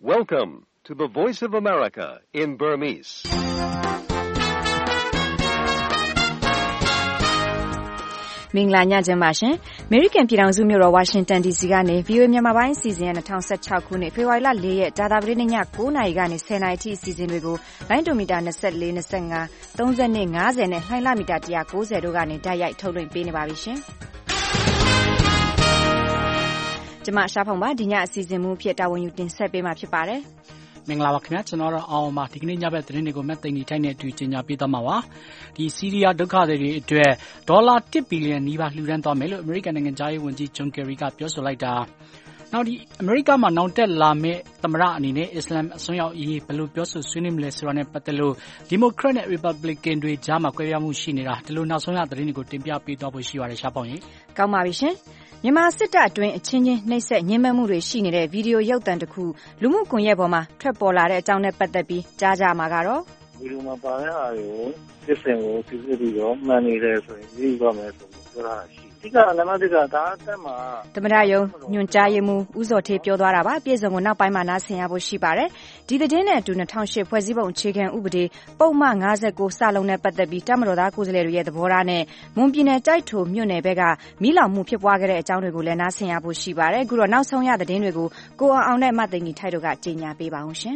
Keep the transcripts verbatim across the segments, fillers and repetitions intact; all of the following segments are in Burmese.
Welcome to the Voice of America in Burmese. ။မင်္ဂလာညချမ်းပါရှင်။ American ပြည်ထောင်စုမြို့တော် Washington ဒီ စီ ကနေ ဗွီအိုအေ မြန်မာပိုင်းအစီအစဉ်ရဲ့၂၀၁၆ခုနှစ်ဖေဖော်ဝါရီလ၄ရက်ကြာသပတေးနေ့ည၉နာရီကနေ၁၀နာရီအထိအစီအစဉ်တွေကိုလိုင်းဒိုမီတာ၂၄ ၂၅ ၃၂ ၅၀နဲ့လှိုင်းလမီတာ၁၉၀တို့ကနေတိုက်ရိုက်ထုတ်လွှင့်ပေးနေပါပြီရှင်။ကျွန်မရှားဖုံပါဒီညအစီအစဉ်မှုဖြစ်တာဝန်ယူတင်ဆက်ပေးမှာဖြစ်ပါတယ်။မင်္ဂလာပါခင်ဗျာကျွန်တော်တို့အောင်ပါဒီကနေ့ညဘက်သတင်းတွေကိုမက်သိန်းဒီထိုက်နဲ့အတူကြီးညာပေးသွားမှာပါဒီဆီးရီးယားဒုက္ခသည်တွေအတွက်ဒေါ်လာတစ်ဘီလီယံနီးပါးလှူဒန်းသွားမယ်လို့အမေရိကန်နိုင်ငံသားရေးဝန်ကြီးဂျွန်ကယ်ရီကပြောဆိုလိုက်တာနောက်ဒီအမေရိကန်မှာနောက်တက်လာမဲ့သမ္မတအနေနဲ့အစ္စလာမ်အစွန်းရောက်ရေးဘယ်လိုပြောဆိုဆွေးနွေးမလဲဆိုတာနဲ့ပတ်သက်လို့ဒီမိုကရက်နဲ့ရီပတ်ဘလစ်ကန်တွေကြားမှာကွဲပြားမှုရှိနေတာဒီလိုနောက်ဆုံးရသတင်းတွေကိုတင်ပြပေးသွားဖို့ရှိပါတယ်ရှားပေါင်ရင်ကောင်းပါပြီရှင်မြန်မာစစ်တပ်အတွင်းအချင်းချင်းနှိပ်စက်ညှဉ်းပန်းမှုတွေရှိနေတဲ့ဗီဒီယိုရုပ်သံတစ်ခုလူမှုကွန်ရက်ပေါ်မှာထွက်ပေါ်လာတဲ့အကြောင်းနဲ့ပတ်သက်ပြီးကြားကြမှာကတော့ဗီဒီယိုမှာပါတဲ့အားတွေကိုစစ်စင်ကိုစစ်စစ်ပြီးတော့မှန်နေတယ်ဆိုရင်ဒီကမယ်ဆိုပြီးပြောတာရှိဒီကနမတိကဒါအသက်မှာသမရယုံညွန်ကြားရေးမှူးဦးစောထေးပြောသွားတာပါပြည်စုံကိုနောက်ပိုင်းမှာနားဆင်ရဖို့ရှိပါတယ်ဒီသတင်းနဲ့အတူ၂၀၀၈ဖွဲ့စည်းပုံအခြေခံဥပဒေပုံမှန်၅၉စလုံးနဲ့ပတ်သက်ပြီးတပ်မတော်သားကိုယ်စားလှယ်တွေရဲ့သဘောထားနဲ့မွန်ပြည်နယ်တိုက်ထိုမြို့နယ်ဘက်ကမီးလောင်မှုဖြစ်ပွားခဲ့တဲ့အကြောင်းတွေကိုလည်းနားဆင်ရဖို့ရှိပါတယ်အခုတော့နောက်ဆုံးရသတင်းတွေကိုကိုအောင်အောင်နဲ့မသိင်ကြီးထိုက်တို့ကကြေညာပေးပါအောင်ရှင်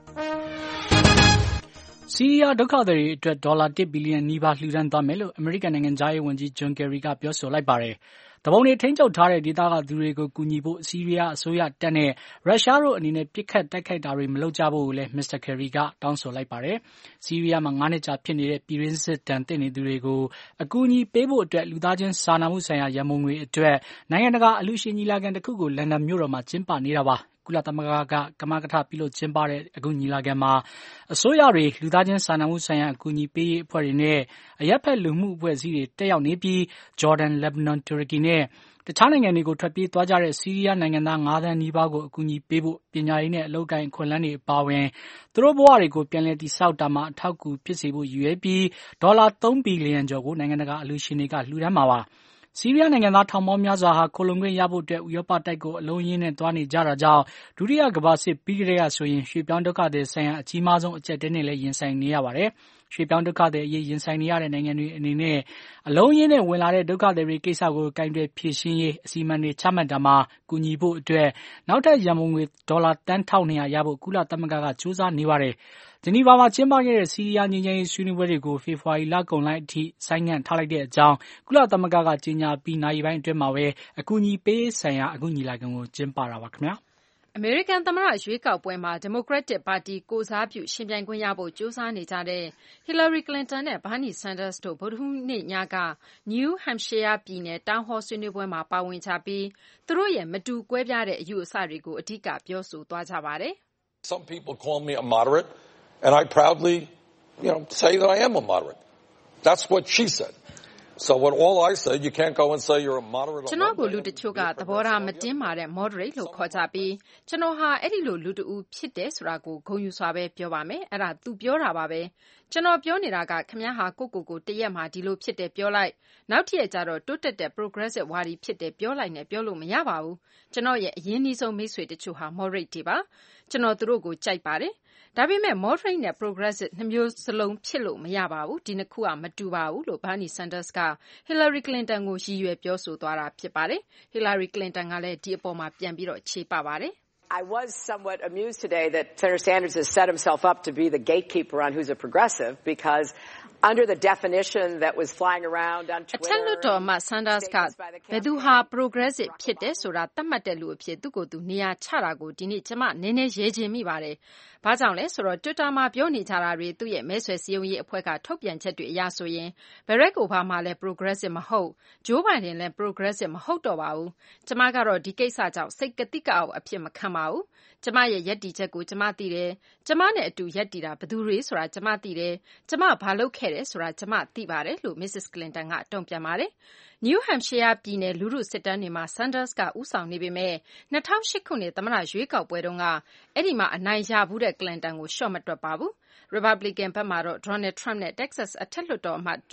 ဆီးရီးယားဒုက္ခသည်တွေအတွက်ဒေါ်လာတစ်ဘီလီယံနီးပါးလှူဒန်းသွားမယ်လို့အမေရိကန်နိုင်ငံသားရေးဝန်ကြီးဂျွန်ကယ်ရီကပြောဆိုလိုက်ပါတယ်။တပုံတွေထိန်းချုပ်ထားတဲ့ဒေသကသူတွေကိုကူညီဖို့ဆီးရီးယားအစိုးရတပ်နဲ့ရုရှားတို့အနေနဲ့ပစ်ခတ်တိုက်ခိုက်တာတွေမလုပ်ကြဖို့လည်းမစ္စတာကယ်ရီကတောင်းဆိုလိုက်ပါတယ်။ဆီးရီးယားမှာငါးနှစ်ကြာဖြစ်နေတဲ့ပြည်တွင်းစစ်တမ်းတင်နေသူတွေကိုအကူအညီပေးဖို့အတွက်လူသားချင်းစာနာမှုဆိုင်ရာရန်ပုံငွေအတွက်နိုင်ငံတကာအလှူရှင်ညီလာခံတစ်ခုကိုလန်ဒန်မြို့တော်မှာကျင်းပနေတာပါ။ကုလသမဂ္ဂကကမကထပြုလုပ်ကျင်းပတဲ့အခုညီလာခံမှာအစိုးရတွေလူသားချင်းစာနာမှုဆိုင်ရာအကူအညီပေးရေးအဖွဲ့တွေနဲ့အရပ်ဖက်လူမှုအဖွဲ့အစည်းတွေတက်ရောက်နေပြီးဂျော်ဒန်လက်ဘနွန်တူရကီနဲ့တခြားနိုင်ငံတွေကိုထွက်ပြေးသွားကြတဲ့ဆီးရီးယားနိုင်ငံသား၅သန်းနီးပါးကိုအကူအညီပေးဖို့ပညာရေးနဲ့အလုပ်ကိုင်အခွင့်အလမ်းတွေအပါအဝင်သူတို့ဘဝတွေကိုပြန်လည်တည်ဆောက်တာမှာအထောက်အကူဖြစ်စေဖို့ရည်ရွယ်ပြီးဒေါ်လာ၃ဘီလီယံကျော်ကိုနိုင်ငံတကာအလှူရှင်တွေကလှူဒန်းမှာပါဆီးရီးယားနိုင်ငံသားထောင်ပေါင်းများစွာဟာခိုလုံခွင့်ရဖို့အတွက်ဥရောပတိုက်ကိုအလုံးရင်းနဲ့သွားနေကြတာကြောင့်ဒုတိယကမ္ဘာစစ်ပြီးကြတဲ့ကဆိုရင်ရွှေပြောင်းဒုက္ခသည်ဆိုင်ရာအကြီးမားဆုံးအကျပ်တဲနဲ့လည်းရင်ဆိုင်နေရပါတယ်။ရွှေပြောင်းဒုက္ခသည်အရေးရင်ဆိုင်နေရတဲ့နိုင်ငံတွေအနေနဲ့အလုံးရင်းနဲ့ဝင်လာတဲ့ဒုက္ခသည်တွေကိစ္စကိုကင်တွယ်ဖြေရှင်းရေးအစီအမံတွေချမှတ်တာမှာကူညီဖို့အတွက်နောက်ထပ်ရန်ပုံငွေဒေါ်လာတန်း၁၂၀၀ရဖို့ကုလသမဂ္ဂကစူးစမ်းနေပါတယ်။ဂျနီဗာမှာကျင်းပခဲ့တဲ့ဆီးရီးယားငြိမ်းချမ်းရေးဆွေးနွေးပွဲတွေကိုဖေဖော်ဝါရီလကုန်လိုက်အထိဆိုင်းငံ့ထားလိုက်တဲ့အကြောင်းကုလသမဂ္ဂကကြေညာပြီးနာရီပိုင်းအတွင်းမှာပဲအကူအညီပေးဆိုင်ရာအခုညီလာခံကိုကျင်းပတာပါခင်ဗျာအမေရိကန်သမ္မတရွေးကောက်ပွဲမှာဒီမိုကရက်တစ်ပါတီကိုယ်စားပြုရှင်ပြိုင်ခွင့်ရဖို့ကြိုးစားနေကြတဲ့ဟီလာရီကလင်တန်နဲ့ဘာနီဆန်ဒါစ်တို့ဗုဒ္ဓဟူးနေ့ညကနယူးဟမ်ရှိုင်းယားပြည်နယ်တောင်ဟော်ဆွေးနွေးပွဲမှာပါဝင်ကြပြီးသူတို့ရဲ့မတူကွဲပြားတဲ့အယူအဆတွေကိုအဓိကပြောဆိုသွားကြပါတယ်။ Some people call me a moderate and I proudly, you know, say that I am a moderate. That's what she said. So when all I said, you can't go and say you're a moderate. ကျွန်တော်ကိုလူတချို့ကသဘောထားမတင်းမာတဲ့ moderate လို့ခေါ်ကြပြီးကျွန်တော်ဟာအဲ့ဒီလိုလူတူဖြစ်တယ်ဆိုတာကိုဂုဏ်ယူစွာပဲပြောပါမယ်။အဲ့ဒါသူပြောတာပါပဲ။ကျွန်တော်ပြောနေတာကခင်ဗျားဟာကိုကိုကိုတရက်မှဒီလိုဖြစ်တယ်ပြောလိုက်နောက်တစ်ရက်ကျတော့တိုးတက်တဲ့ progressive ဝါဒီဖြစ်တယ်ပြောလိုက်နဲ့ပြောလို့မရပါဘူး။ကျွန်တော်ရဲ့အရင်းနှီးဆုံးမိတ်ဆွေတချို့ဟာ moderate တွေပါ။ကျွန်တော်သူတို့ကိုကြိုက်ပါတယ်။ဒါပေမဲ့ moderate နဲ့ progressive နှစ်မျိုးစလုံးဖြစ်လို့မရပါဘူးဒီနှစ်ခုကမတူပါဘူးလို့ဘာနီဆန်ဒါစ်ကဟီလာရီကလင်တန်ကိုရည်ရွယ်ပြောဆိုသွားတာဖြစ်ပါတယ်ဟီလာရီကလင်တန်ကလည်းဒီအပေါ်မှာပြန်ပြီးတော့ခြေပပါတယ် I was somewhat amused today that Senator Sanders has set himself up to be the gatekeeper on who's a progressive because under the definition that was flying around on Twitter အထက်လွှတ်တော်မှာ Sanders ကဘယ်သူဟာ progressive ဖြစ်တယ်ဆိုတာသတ်မှတ်တဲ့လူအဖြစ်သူ့ကိုယ်သူနေရာချတာကိုဒီနေ့ကျမနည်းနည်းရဲချင်မိပါတယ်။ဘာကြောင့်လဲဆိုတော့ Twitter မှာပြောနေကြတာတွေသူ့ရဲ့မဲဆွယ်စည်းရုံးရေးအဖွဲ့ကထုတ်ပြန်ချက်တွေအရဆိုရင် Barack Obama လည်း progressive မဟုတ် Joe Biden လည်း progressive မဟုတ်တော့ပါဘူး။ကျမကတော့ဒီကိစ္စကြောင့်စိတ်ကတိကအောက်အဖြစ်မခံပါဘူး။ကျမရဲ့ယက်တီချက်ကိုကျမသိတယ်။ကျမနဲ့အတူယက်တီတာဘယ်သူတွေဆိုတာကျမသိတယ်။ကျမဘာလုပ်ခဲ့တယ်ဆိုတာကျမသိပါတယ်လို့ Missus Clinton ကတုံ့ပြန်ပါတယ်။ New Hampshire ပြည်နယ်လူထုစစ်တမ်းတွေမှာ Sanders ကဦးဆောင်နေပေမဲ့၂၀၀၈ခုနှစ်သမ္မတရွေးကောက်ပွဲတုန်းကအဲ့ဒီမှာအနိုင်ရဘူးတဲ့ Clinton ကိုရှော့မတွက်ပါဘူး။ Republican ဘက်မှာတော့ Donald Trump နဲ့ Texas အထက်လွှတ်တော်အမတ်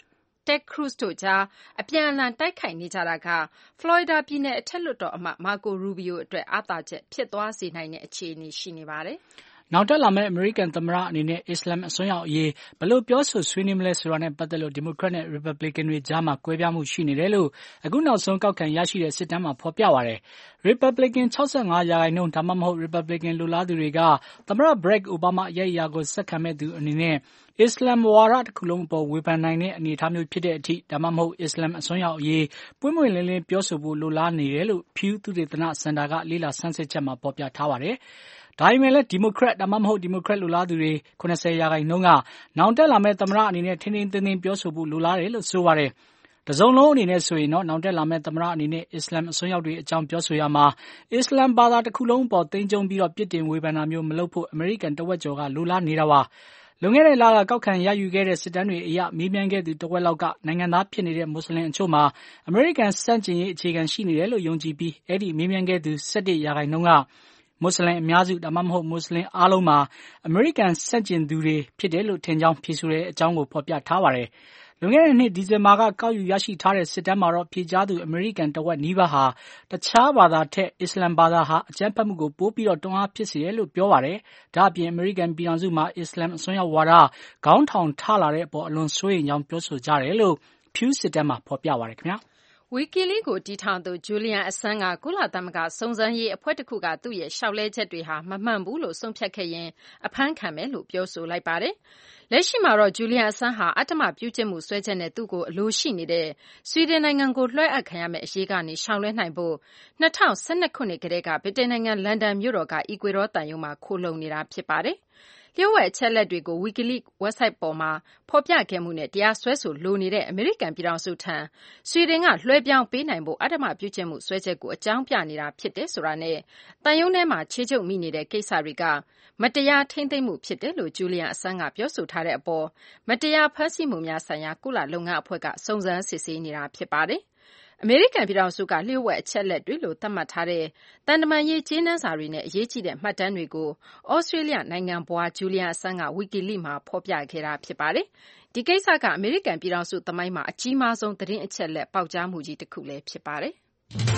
Ted Cruz တို့ကြားအပြန်အလှန်တိုက်ခိုက်နေကြတာကဖလော်ရီဒါပြည်နယ်အထက်လွှတ်တော်အမတ် Marco Rubio အတွက်အားသာချက်ဖြစ်သွားစေနိုင်တဲ့အခြေအနေရှိနေပါတယ်။နောက်တက်လာမယ့်အမေရိကန်သမ္မတအနေနဲ့အစ္စလာမ်အစွန်းရောက်အရေးဘယ်လိုပြောဆိုဆွေးနွေးမလဲဆိုတာနဲ့ပတ်သက်လို့ဒီမိုကရက်နဲ့ရီပတ်ဘလစ်ကန်တွေကြားမှာကွဲပြားမှုရှိနေတယ်လို့အခုနောက်ဆုံးကောက်ခံရရှိတဲ့စစ်တမ်းမှာဖော်ပြပါတယ်။ ရီပတ်ဘလစ်ကန် ၆၅ ရာခိုင်နှုန်းဒါမှမဟုတ်ရီပတ်ဘလစ်ကန်လိုလားသူတွေကသမ္မတ Barack Obama ရဲ့အရာကိုဆက်ခံမဲ့သူအနေနဲ့အစ္စလာမ်ဝါဒတစ်ခုလုံးအပေါ်ဝေဖန်နိုင်တဲ့အနေအထားမျိုးဖြစ်တဲ့အထိဒါမှမဟုတ်အစ္စလာမ်အစွန်းရောက်အရေးပွင့်ပွင့်လင်းလင်းပြောဆိုဖို့လိုလားနေတယ်လို့ Pew သုတေသနစင်တာကလေ့လာဆန်းစစ်ချက်မှာဖော်ပြထားပါတယ်။ဒါပေမဲ့လည်းဒီမိုကရက်ဒါမှမဟုတ်ဒီမိုကရက်လိုလားသူတွေ၇၀ရာခိုင်နှုန်းကနောင်တက်လာမယ့်သမ္မတအနေနဲ့ထင်းထင်းသင်းသင်းပြောဆိုဖို့လိုလားတယ်လို့ဆိုပါတယ်။တစုံလုံးအနေနဲ့ဆိုရင်တော့နောင်တက်လာမယ့်သမ္မတအနေနဲ့အစ္စလာမ်အစွန်းရောက်တွေအကြောင်းပြောဆိုရမှာအစ္စလာမ်ဘာသာတစ်ခုလုံးပေါ်သိမ်းကျုံပြီးတော့ပြစ်တင်ဝေဖန်တာမျိုးမလုပ်ဖို့အမေရိကန်တဝက်ကျော်ကလိုလားနေတာပါ။လွန်ခဲ့တဲ့လကကောက်ခံရယူခဲ့တဲ့စစ်တမ်းတွေအရမေးမြန်းခဲ့သူတဝက်လောက်ကနိုင်ငံသားဖြစ်နေတဲ့မွတ်စလင်အချို့မှာအမေရိကန်စန့်ကျင်ရေးအခြေခံရှိနေတယ်လို့ယုံကြည်ပြီးအဲ့ဒီမေးမြန်းခဲ့သူ၁၁ရာခိုင်နှုန်းကမွတ်စလင်အများစုဒါမှမဟုတ်မွတ်စလင်အားလုံးမှာအမေရိကန်စန့်ကျင်သူတွေဖြစ်တယ်လို့ထင်ကြောင်းဖြေဆိုတဲ့အကြောင်းကိုဖော်ပြထားပါတယ်။လွန်ခဲ့တဲ့နှစ်ဒီဇင်ဘာကကောက်ယူရရှိထားတဲ့စစ်တမ်းမှာတော့ဖြေကြားသူအမေရိကန်တဝက်နီးပါးဟာတခြားဘာသာထက်အစ္စလာမ်ဘာသာဟာအကြမ်းဖက်မှုကိုပိုပြီးတော့တွန်းအားဖြစ်စေတယ်လို့ပြောပါတယ်။ဒါ့အပြင်အမေရိကန်ပြည်ထောင်စုမှာအစ္စလာမ်အစွန်းရောက်ဝါဒခေါင်းထောင်ထလာတဲ့အပေါ်အလွန်စိုးရိမ်ကြောင်းပြောဆိုကြတယ်လို့ Pew စစ်တမ်းမှာဖော်ပြပါတယ်ခင်ဗျာ။ Wikileaks ကိုတည်ထောင်သူ Julian Assange ကကုလသမဂ္ဂစုံစမ်းရေးအဖွဲ့တစ်ခုကသူ့ရဲ့လျှောက်လဲချက်တွေဟာမမှန်ဘူးလို့ဆုံးဖြတ်ခဲ့ရင်အဖမ်းခံမယ်လို့ပြောဆိုလိုက်ပါတယ်။လက်ရှိမှာတော့ Julian Assange ဟာအတ္တမပြုကျင့်မှုစွဲချက်နဲ့သူ့ကိုအလိုရှိနေတဲ့ဆွီဒင်နိုင်ငံကိုလွှဲအပ်ခံရမယ့်အရေးကနေရှောင်လွှဲနိုင်ဖို့၂၀၁၂ခုနှစ်ကတည်းကဗြိတိန်နိုင်ငံလန်ဒန်မြို့တော်ကအီကွေဒေါသံရုံးမှာခိုလှုံနေတာဖြစ်ပါတယ်။လျှို့ဝှက်အချက်အလက်တွေကို Wikileaks website ပေါ်မှာဖော်ပြခဲ့မှုနဲ့တရားစွဲဆိုလိုနေတဲ့အမေရိကန်ပြည်ထောင်စုထံဆွီဒင်ကလွှဲပြောင်းပေးနိုင်ဖို့အတ္တမပြုကျင့်မှုစွဲချက်ကိုအကြောင်းပြနေတာဖြစ်တယ်ဆိုတာနဲ့တန်ယုံထဲမှာခြေချုပ်မိနေတဲ့ကိစ္စတွေကမတရားထိမ့်သိမ်းမှုဖြစ်တယ်လို့ Julian Assange ကပြောဆိုထားတဲ့အပေါ်မတရားဖမ်းဆီးမှုများဆိုင်ရာကုလလုပ်ငန်းအဖွဲ့ကစုံစမ်းစစ်ဆေးနေတာဖြစ်ပါတယ်။အမေရိကန်ပြည်ထောင်စုကလျှို့ဝှက်အချက်အလက်တွေလို့သတ်မှတ်ထားတဲ့တန်တမာရေးကြေးနှန်းစာတွေနဲ့အရေးကြီးတဲ့မှတ်တမ်းတွေကိုဩစတြေးလျနိုင်ငံဘွား Julian Assange က Wikileaks မှာဖော်ပြခဲ့တာဖြစ်ပါတယ်။ဒီကိစ္စကအမေရိကန်ပြည်ထောင်စုသမိုင်းမှာအကြီးမားဆုံးသတင်းအချက်အလက်ပေါက်ကြားမှုကြီးတစ်ခုလည်းဖြစ်ပါတယ်။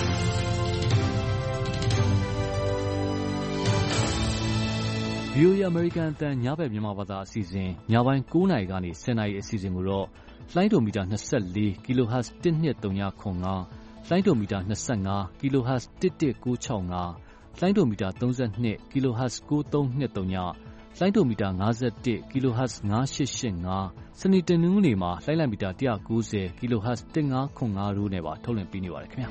ဗွီအိုအေ American အသံညဘက်မြန်မာဘာသာအစီအစဉ်ညပိုင်း၉နာရီကနေ၁၀နာရီအစီအစဉ်ကိုတော့လိုင်းဒိုမီတာ၂၄ kilohertz တစ်နှစ်၃၀ခွန်၅လိုင်းဒိုမီတာ၂၅ kilohertz တစ်တစ်၉၆၅လိုင်းဒိုမီတာ၃၂ kilohertz ၉၃၂၃ညလိုင်းဒိုမီတာ၅၁ kilohertz ၅၈၈၅စနေတနင်္ဂနွေမှာလိုင်းလံမီတာ၁၉၀ kilohertz တစ်၅ခွန်၅တို့နဲ့ပါထုတ်လွှင့်ပေးနေပါတယ်ခင်ဗျာ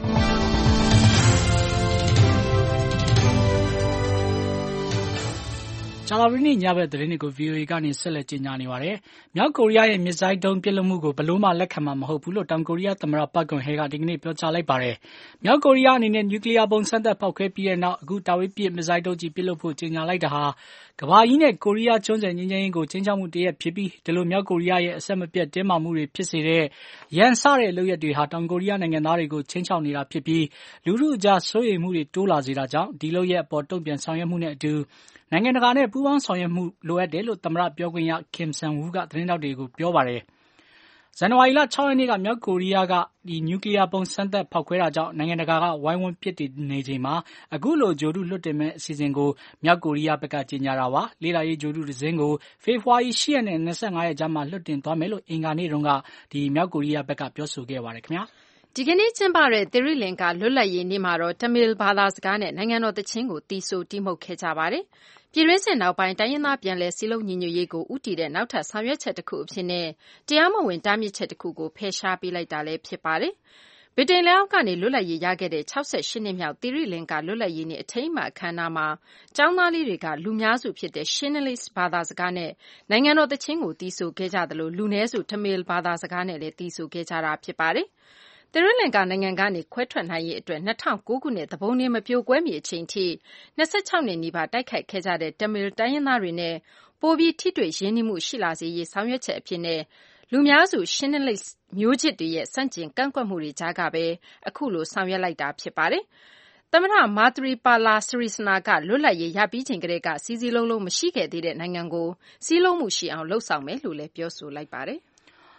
ကြာသပတေးနေ့ညဘက်သတင်းတွေကို ဗွီအိုအေကနေဆက်လက်ကြေညာနေပါတယ်။မြောက်ကိုရီးယားရဲ့မစ်ဇိုင်းဒုံးပစ်လွှတ်မှုကိုဘယ်လို့မှလက်ခံမှာမဟုတ်ဘူးလို့တောင်ကိုရီးယားသမ္မတပတ်ဂွန်ဟဲကဒီကနေ့ပြောကြားလိုက်ပါတယ်။မြောက်ကိုရီးယားအနေနဲ့နျူကလ িয়ার ပုံစံသက်ဖောက်ခွဲပြီးတဲ့နောက်အခုတာဝေးပစ်မစ်ဇိုင်းဒုံးကြီးပစ်လွှတ်ဖို့ကြေညာလိုက်တာဟာကမ္ဘာကြီးနဲ့ကိုရီးယားကျွန်းဆွယ်ငြိမ်းချမ်းရေးကိုချင်းချောက်မှုတရက်ဖြစ်ပြီးဒီလိုမြောက်ကိုရီးယားရဲ့အဆက်မပြတ်တင်းမာမှုတွေဖြစ်စေတဲ့ရန်စတဲ့လုပ်ရက်တွေဟာတောင်ကိုရီးယားနိုင်ငံသားတွေကိုချင်းချောက်နေတာဖြစ်ပြီးလူထုအကြားစိုးရိမ်မှုတွေတိုးလာစေတာကြောင့်ဒီလုပ်ရက်အပေါ်တုံ့ပြန်ဆောင်ရွက်မှုနဲ့အတူနိုင်ငံတကာနဲ့ပူးပေါင်းဆောင်ရွက်မှုလိုအပ်တယ်လို့သမ္မတပြောခွင့်ရ Kim Sang-woo ကသတင်းထောက်တွေကိုပြောပါတယ်။ဇန်နဝါရီလ၆ရက်နေ့ကမြောက်ကိုရီးယားကဒီနျူကလ িয়ার ပုံစံသက်ဖောက်ခွဲတာကြောင့်နိုင်ငံတကာကဝိုင်းဝန်းပစ်တင်နေချိန်မှာအခုလိုဂျိုတုလွတ်တင်မဲ့အစီအစဉ်ကိုမြောက်ကိုရီးယားဘက်ကကြေညာတာပါ။လေ့လာရေးဂျိုတုတစ်စင်းကိုဖေဖော်ဝါရီ၈ရက်နဲ့၂၅ရက်ကြားမှာလွတ်တင်သွားမယ်လို့အင်္ဂါနေ့တုန်းကဒီမြောက်ကိုရီးယားဘက်ကပြောဆိုခဲ့ပါတယ်ခင်ဗျာ။ဒီကနေ့ကျင်းပတဲ့သီရိလင်္ကာလွတ်လပ်ရေးနေ့မှာတော့တမီလ်ဘာသာစကားနဲ့နိုင်ငံတော်သီချင်းကိုသီဆိုတီးမှုတ်ခဲ့ကြပါတယ်။ပြည်တွင်းစစ်နောက်ပိုင်းတိုင်းရင်းသားပြန်လည်စည်းလုံးညီညွတ်ရေးကိုဦးတည်တဲ့နောက်ထပ်ဆောင်ရွက်ချက်တစ်ခုအဖြစ်နဲ့တရားမဝင်တားမြစ်ချက်တစ်ခုကိုဖယ်ရှားပေးလိုက်တာလည်းဖြစ်ပါတယ်။ဗြိတိန်လက်အောက်ကနေလွတ်လပ်ရေးရခဲ့တဲ့၆၈နှစ်မြောက်သီရိလင်္ကာလွတ်လပ်ရေးနေ့အထိမ်းအမှတ်အခမ်းအနားမှာကျောင်းသားလေးတွေကလူများစုဖြစ်တဲ့ Shinalis ဘာသာစကားနဲ့နိုင်ငံတော်သီချင်းကိုသီဆိုခဲ့ကြသလိုလူနည်းစုတမီလ်ဘာသာစကားနဲ့လည်းသီဆိုခဲ့ကြတာဖြစ်ပါတယ်။သီရိလင်္ကာနိုင်ငံကနေခွဲထွက်နိုင်ရေးအတွက်၂၀၀၉ခုနှစ်သဘုံနေ့မပြိုကွဲမီအချိန်ထိ၂၆နှစ်နီးပါးတိုက်ခိုက်ခဲ့ကြတဲ့တမီလ်တိုင်းရင်းသားတွေနဲ့ပိုပြီးထိတွေ့ရင်းနှီးမှုရှိလာစေရေးဆောင်ရွက်ချက်အဖြစ်နဲ့လူများစု Shinalis မျိုးချစ်တွေရဲ့စန့်ကျင်ကန့်ကွက်မှုတွေကြားကပဲအခုလိုဆောင်ရွက်လိုက်တာဖြစ်ပါတယ်။သမ္မတ Maithripala Sirisena ကလွတ်လပ်ရေးရပြီးချိန်ကတည်းကစီးစီးလုံးလုံးမရှိခဲ့သေးတဲ့နိုင်ငံကိုစည်းလုံးမှုရှိအောင်လှုံ့ဆော်မယ်လို့လည်းပြောဆိုလိုက်ပါတယ်။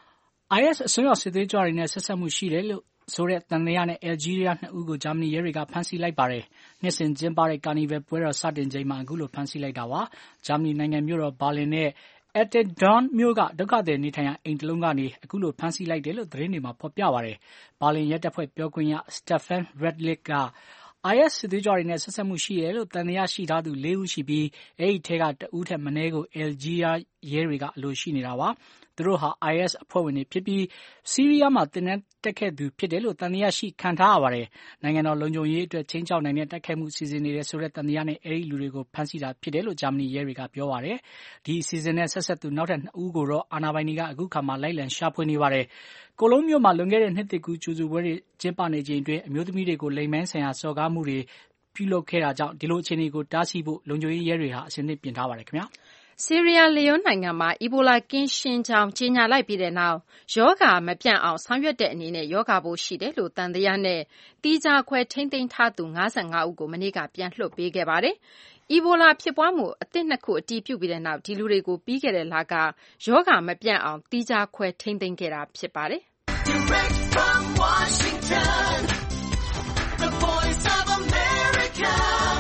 I S အစွန်းရောက်စစ်သွေးကြွတွေနဲ့ဆက်ဆက်မှုရှိတယ်လို့ဆိုတဲ့တန်လျာနဲ့အယ်ဂျီးရီးယားနှစ်ဦးကိုဂျာမနီရဲတွေကဖမ်းဆီးလိုက်ပါတယ်။နှစ်စဉ်ကျင်းပတဲ့ကာနီဗယ်ပွဲတော်စတင်ချိန်မှာအခုလိုဖမ်းဆီးလိုက်တာပါ။ဂျာမနီနိုင်ငံမြို့တော်ဘာလင်နဲ့Attendorn မြို့ကဒုက္ခသည်နေထိုင်ရာအိမ်တလုံးကနေအခုလိုဖမ်းဆီးလိုက်တယ်လို့သတင်းတွေမှာဖော်ပြပါတယ်။ဘာလင်ရဲတပ်ဖွဲ့ပြောခွင့်ရ Stefan Redlich ကI S စစ်သွေးကြွတွေနဲ့ဆက်ဆက်မှုရှိတယ်လို့တန်တရားရှိထားသူလေးဦးရှိပြီးအဲ့ဒီထဲကတဦးထက်မနည်းကို Algeria ရဲတွေကအလိုရှိနေတာပါ။သူတို့ဟာ I S အဖွဲ့ဝင်တွေဖြစ်ပြီးဆီးရီးယားမှာတင်တဲ့တက်ခဲ့သူဖြစ်တယ်လို့တန်တရားရှိခံထားရပါတယ်။နိုင်ငံတော်လုံခြုံရေးအတွက်ချင်းချောက်နိုင်တဲ့တိုက်ခိုက်မှုစီစဉ်နေတဲ့ဆိုတဲ့တန်တရားနဲ့အဲ့ဒီလူတွေကိုဖမ်းဆီးတာဖြစ်တယ်လို့ဂျာမနီရဲတွေကပြောပါတယ်။ဒီစီစဉ်နဲ့ဆက်ဆက်သူနောက်ထပ်နှစ်ဦးကိုတော့အာဏာပိုင်တွေကအခုခါမှလိုက်လံရှာဖွေနေပါတယ်။ကိုလုံးမြို့မှာလွန်ခဲ့တဲ့နှစ်တကူကျူစုပွဲတွေကျင်းပနေချိန်တွင်အမျိုးသမီးတွေကိုလိမ်မိုင်းဆိုင်ရာစော်ကားမှုတွေပြုလုပ်ခဲ့တာကြောင့်ဒီလိုအခြေအနေကိုတားဆီးဖို့လုံခြုံရေးရဲတွေဟာအစဉ်သင့်ပြင်ထားပါတယ်ခင်ဗျာ။ဆီးရီးယားလေယွန်းနိုင်ငံမှာအီဘိုလာကင်းရှင်းကြောင်းကြေညာလိုက်ပြီးတဲ့နောက်ရောဂါမပြန့်အောင်ဆောင်ရွက်တဲ့အနေနဲ့ရောဂါပိုးရှိတယ်လို့တန်တရားနဲ့တီးခြားခွဲထိမ့်သိမ်းထားသူ၅၅ဦးကိုမနေ့ကပြန်လွှတ်ပေးခဲ့ပါတယ်။အီဘိုလာဖြစ်ပွားမှုအသစ်နှစ်ခုအတည်ပြုပြီးတဲ့နောက်ဒီလူတွေကိုပြီးခဲ့တဲ့လကရောဂါမပြန့်အောင်တီးခြားခွဲထိမ့်သိမ်းခဲ့တာဖြစ်ပါတယ်။ Direct from Washington, the Voice of America,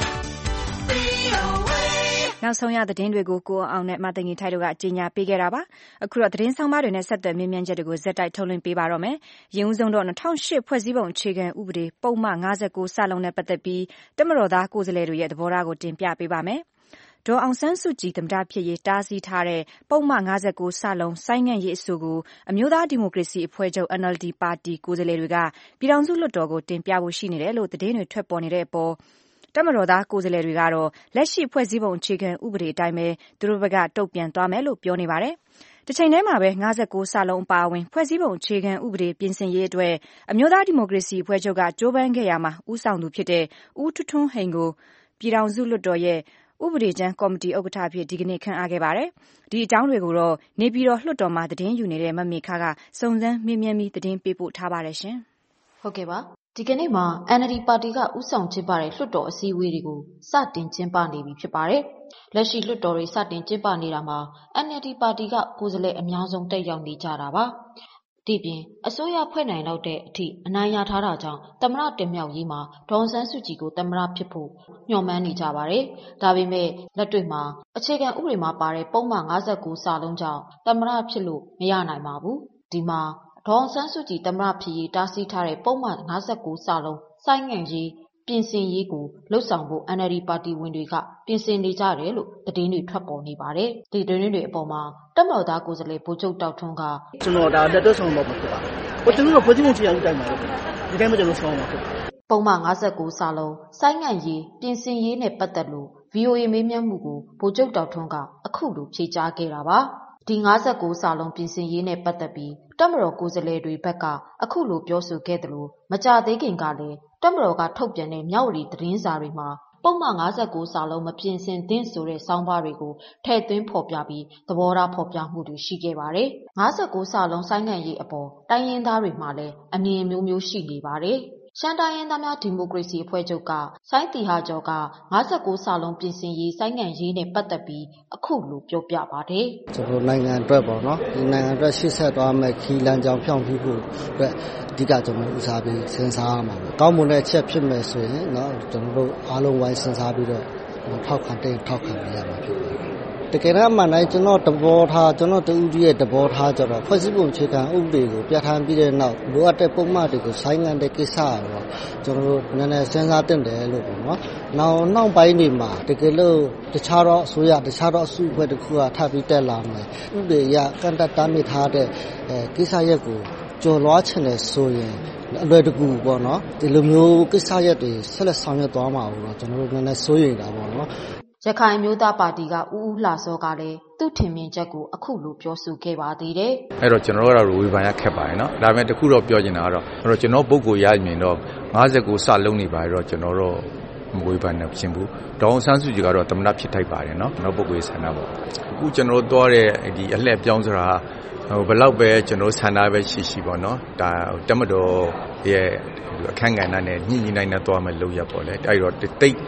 V O A နောက်ဆုံးရသတင်းတွေကိုကိုအောင်နဲ့မသိင်ကြီးထိုက်တို့ကကြီးညာပေးခဲ့တာပါအခုတော့သတင်းဆောင်မတွေနဲ့ဆက်သွယ်မြင်းမြန်းချက်တွေကိုဇက်တိုက်ထုတ်လွှင့်ပေးပါတော့မယ်ရင်းဦးဆုံးတော့၂၀၀၈ဖွဲ့စည်းပုံအခြေခံဥပဒေပုံမှန်၅၉စလုံးနဲ့ပတ်သက်ပြီးတမတော်သားကိုယ်စားလှယ်တွေရဲ့သဘောထားကိုတင်ပြပေးပါမယ်ဒေါ်အောင်ဆန်းစုကြည်သမ္မတဖြစ်ရေးတားဆီးထားတဲ့ပုံမှန်၅၉စလုံးဆိုင်းငံ့ရေးအဆိုကိုအမျိုးသားဒီမိုကရေစီအဖွဲ့ချုပ် N L D ပါတီကိုယ်စားလှယ်တွေကပြည်ထောင်စုလွှတ်တော်ကိုတင်ပြဖို့ရှိနေတယ်လို့သတင်းတွေထွက်ပေါ်နေတဲ့အပေါ်တမတော်သားကိုယ်စားလှယ်တွေကတော့လက်ရှိဖွဲ့စည်းပုံအခြေခံဥပဒေအတိုင်းပဲသူတို့ဘက်ကတုံ့ပြန်သွားမယ်လို့ပြောနေပါတယ်။တစ်ချိန်တည်းမှာပဲ၅၉စလုံးအပါအဝင်ဖွဲ့စည်းပုံအခြေခံဥပဒေပြင်ဆင်ရေးအတွက်အမျိုးသားဒီမိုကရေစီအဖွဲ့ချုပ်ကကြိုးပမ်းခဲ့ရမှာဦးဆောင်သူဖြစ်တဲ့ဦးထွန်းထွန်းဟိန်ကိုပြည်ထောင်စုလွှတ်တော်ရဲ့ဥပဒေကျမ်းကော်မတီဥက္ကဋ္ဌဖြစ်ဒီကနေ့ခန့်အပ်ခဲ့ပါတယ်။ဒီအကြောင်းတွေကိုတော့နေပြည်တော်လွှတ်တော်မှာသတင်းယူနေတဲ့မမေခကစုံစမ်းမေးမြန်းပြီးသတင်းပေးပို့ထားပါတယ်ရှင်။ဟုတ်ကဲ့ပါ။ဒီကနေ့မှာ N L D ပါတီကဦးဆောင်ကျင်းပတဲ့လွှတ်တော်အစည်းအဝေးတွေကိုစတင်ကျင်းပနေပြီဖြစ်ပါတယ်။လက်ရှိလွှတ်တော်တွေစတင်ကျင်းပနေတာမှာ N L D ပါတီကကိုယ်စားလှယ်အများဆုံးတက်ရောက်နေကြတာပါ။ဒီပြင်အစိုးရဖွဲ့နိုင်တော့တဲ့အထိအနိုင်ရထားတာကြောင့်သမ္မတတင်မြောက်ရေးမှာဒေါ်အောင်ဆန်းစုကြည်ကိုသမ္မတဖြစ်ဖို့ညှော်မှန်းနေကြပါတယ်။ဒါပေမဲ့လက်တွေ့မှာအခြေခံဥပဒေမှာပါတဲ့ပုံမှန်၅၉စလုံးကြောင့်သမ္မတဖြစ်လို့မရနိုင်ပါဘူး။ဒီမှာဒေါ်အောင်ဆန်းစုကြည်သမ္မတဖြစ်ရေးတားဆီးထားတဲ့ပုံမှန်၅၉စလုံးဆိုင်းငံ့ရေးပြင်ဆင်ရေးကိုလှုပ်ဆောင်ဖို့ N L D ပါတီဝင်တွေကပြင်ဆင်နေကြတယ်လို့သတင်းတွေထွက်ပေါ်နေပါတယ်။ဒီသတင်းတွေအပေါ်မှာတပ်မတော်သားကိုယ်စားလှယ်ဗိုလ်ချုပ်တောက်ထွန်းကကျွန်တော်ဒါလက်တွဲဆောင်မှာဖြစ်ပါတယ်။ဟိုကျွန်တော်တို့ဖွဲ့စည်းပုံအခြေခံဥပဒေတိုင်းမှာဒီတိုင်းမှာကျွန်တော်ဆောင်မှာဖြစ်ပါတယ်။ပုံမှန်၅၉စလုံးဆိုင်းငံ့ရေးပြင်ဆင်ရေးနဲ့ပတ်သက်လို့ V O A မေးမြန်းမှုကိုဗိုလ်ချုပ်တောက်ထွန်းကအခုလိုဖြေကြားခဲ့တာပါ။ဒီ၅၉စလုံးပြင်ဆင်ရေးနဲ့ပတ်သက်ပြီးတပ်မတော်ကိုယ်စားလှယ်တွေဘက်ကအခုလိုပြောဆိုခဲ့တယ်လို့မကြသေးခင်ကလည်းတပ်မတော်ကထုတ်ပြန်တဲ့မြဝတီသတင်းစာတွေမှာပုံမှန်၅၉စလုံးမပြင်ဆင်သင့်ဆိုတဲ့စောင်းပါးတွေကိုထည့်သွင်းဖော်ပြပြီးသဘောထားဖော်ပြမှုတွေရှိခဲ့ပါတယ်။၅၉စလုံးဆိုင်းငံ့ရေးအပေါ်တိုင်းရင်းသားတွေမှာလည်းအမြင်မျိုးမျိုးရှိနေပါတယ်။ရှမ်းတိုင်းရင်းသားများဒီမိုကရေစီအဖွဲ့ချုပ်ကစိုင်းတီဟာကျော်က၅၉စလုံးပြင်ဆင်ရေးဆိုင်းငံ့ရေးနဲ့ပတ်သက်ပြီးအခုလိုပြောပြပါတယ်။ကျွန်တော်နိုင်ငံအတွက်ပေါ့နော်ဒီနိုင်ငံအတွက်ရှေ့ဆက်သွားမယ့်ခီးလမ်းကြောင်းဖြောင်းဖြူးဖို့အတွက်အဓိကကျွန်တော်ဦးစားပြီးစဉ်းစားရမှာပဲ။ကောင်းမွန်တဲ့အချက်ဖြစ်မယ်ဆိုရင်နော်ကျွန်တော်တို့အားလုံးဝိုင်းစဉ်းစားပြီးတော့ထောက်ခံတဲ့ထောက်ခံရမှာဖြစ်ပါတယ်။တကယ်တော့မှလည်းကျွန်တော်တဘောထားကျွန်တော်တူဦးရဲ့တဘောထားကြတော့ဖွဲ့စည်းပုံအခြေခံဥပဒေကိုပြဋ္ဌာန်းပြီးတဲ့နောက်လိုအပ်တဲ့ပုံမှန်တွေကိုဆိုင်းငံ့တဲ့ကိစ္စတော့ကျွန်တော်တို့နည်းနည်းစဉ်းစားတင်တယ်လို့ပေါ့နော်။နောက်နောက်ပိုင်းတွေမှာတကယ်လို့တခြားတော့အစိုးရတခြားတော့အစုအဖွဲ့တစ်ခုကထပ်ပြီးတက်လာမယ်။ဥပဒေရကန့်တတ်တားမြစ်ထားတဲ့အဲကိစ္စရပ်ကိုကျော်လွှားချင်တယ်ဆိုရင်အလွယ်တကူပေါ့နော်ဒီလိုမျိုးကိစ္စရပ်တွေဆက်လက်ဆောင်ရွက်သွားမှာကိုတော့ကျွန်တော်တို့နည်းနည်းစိုးရိမ်တာပေါ့နော်ရခိုင်မျိုးသားပါတီကဦးဦးလှစောကလည်းသူ့ထင်မြင်ချက်ကိုအခုလိုပြောဆိုခဲ့ပါသေးတယ်။အဲ့တော့ကျွန်တော်တို့ကတော့ဝေဖန်ရခက်ပါတယ်နော်။ဒါပေမဲ့တခုတော့ပြောချင်တာကတော့အဲ့တော့ကျွန်တော်ပုဂ္ဂိုလ်ရမြင်တော့၅၉စလုံးနေပါတော့ကျွန်တော်တို့မဝေဖန်နေဖြစ်ဘူး။ဒေါအောင်ဆန်းစုကြည်ကတော့သမ္မတဖြစ်ထိုက်ပါတယ်နော်။ကျွန်တော်ပုဂ္ဂိုလ်ဆန္ဒပေါ့။အခုကျွန်တော်တို့သွားတဲ့ဒီအလှည့်ပြောင်းဆိုတာဟိုဘယ်လောက်ပဲကျွန်တော်ဆန္ဒပဲရှိရှိပေါ့နော်။ဒါတမတော်ရဲ့အခန်းကဏ္ဍနဲ့ညှိညှိနှိုင်းနှံသွားမယ်လို့ရပေါ့လေ။အဲ့တော့တိတ်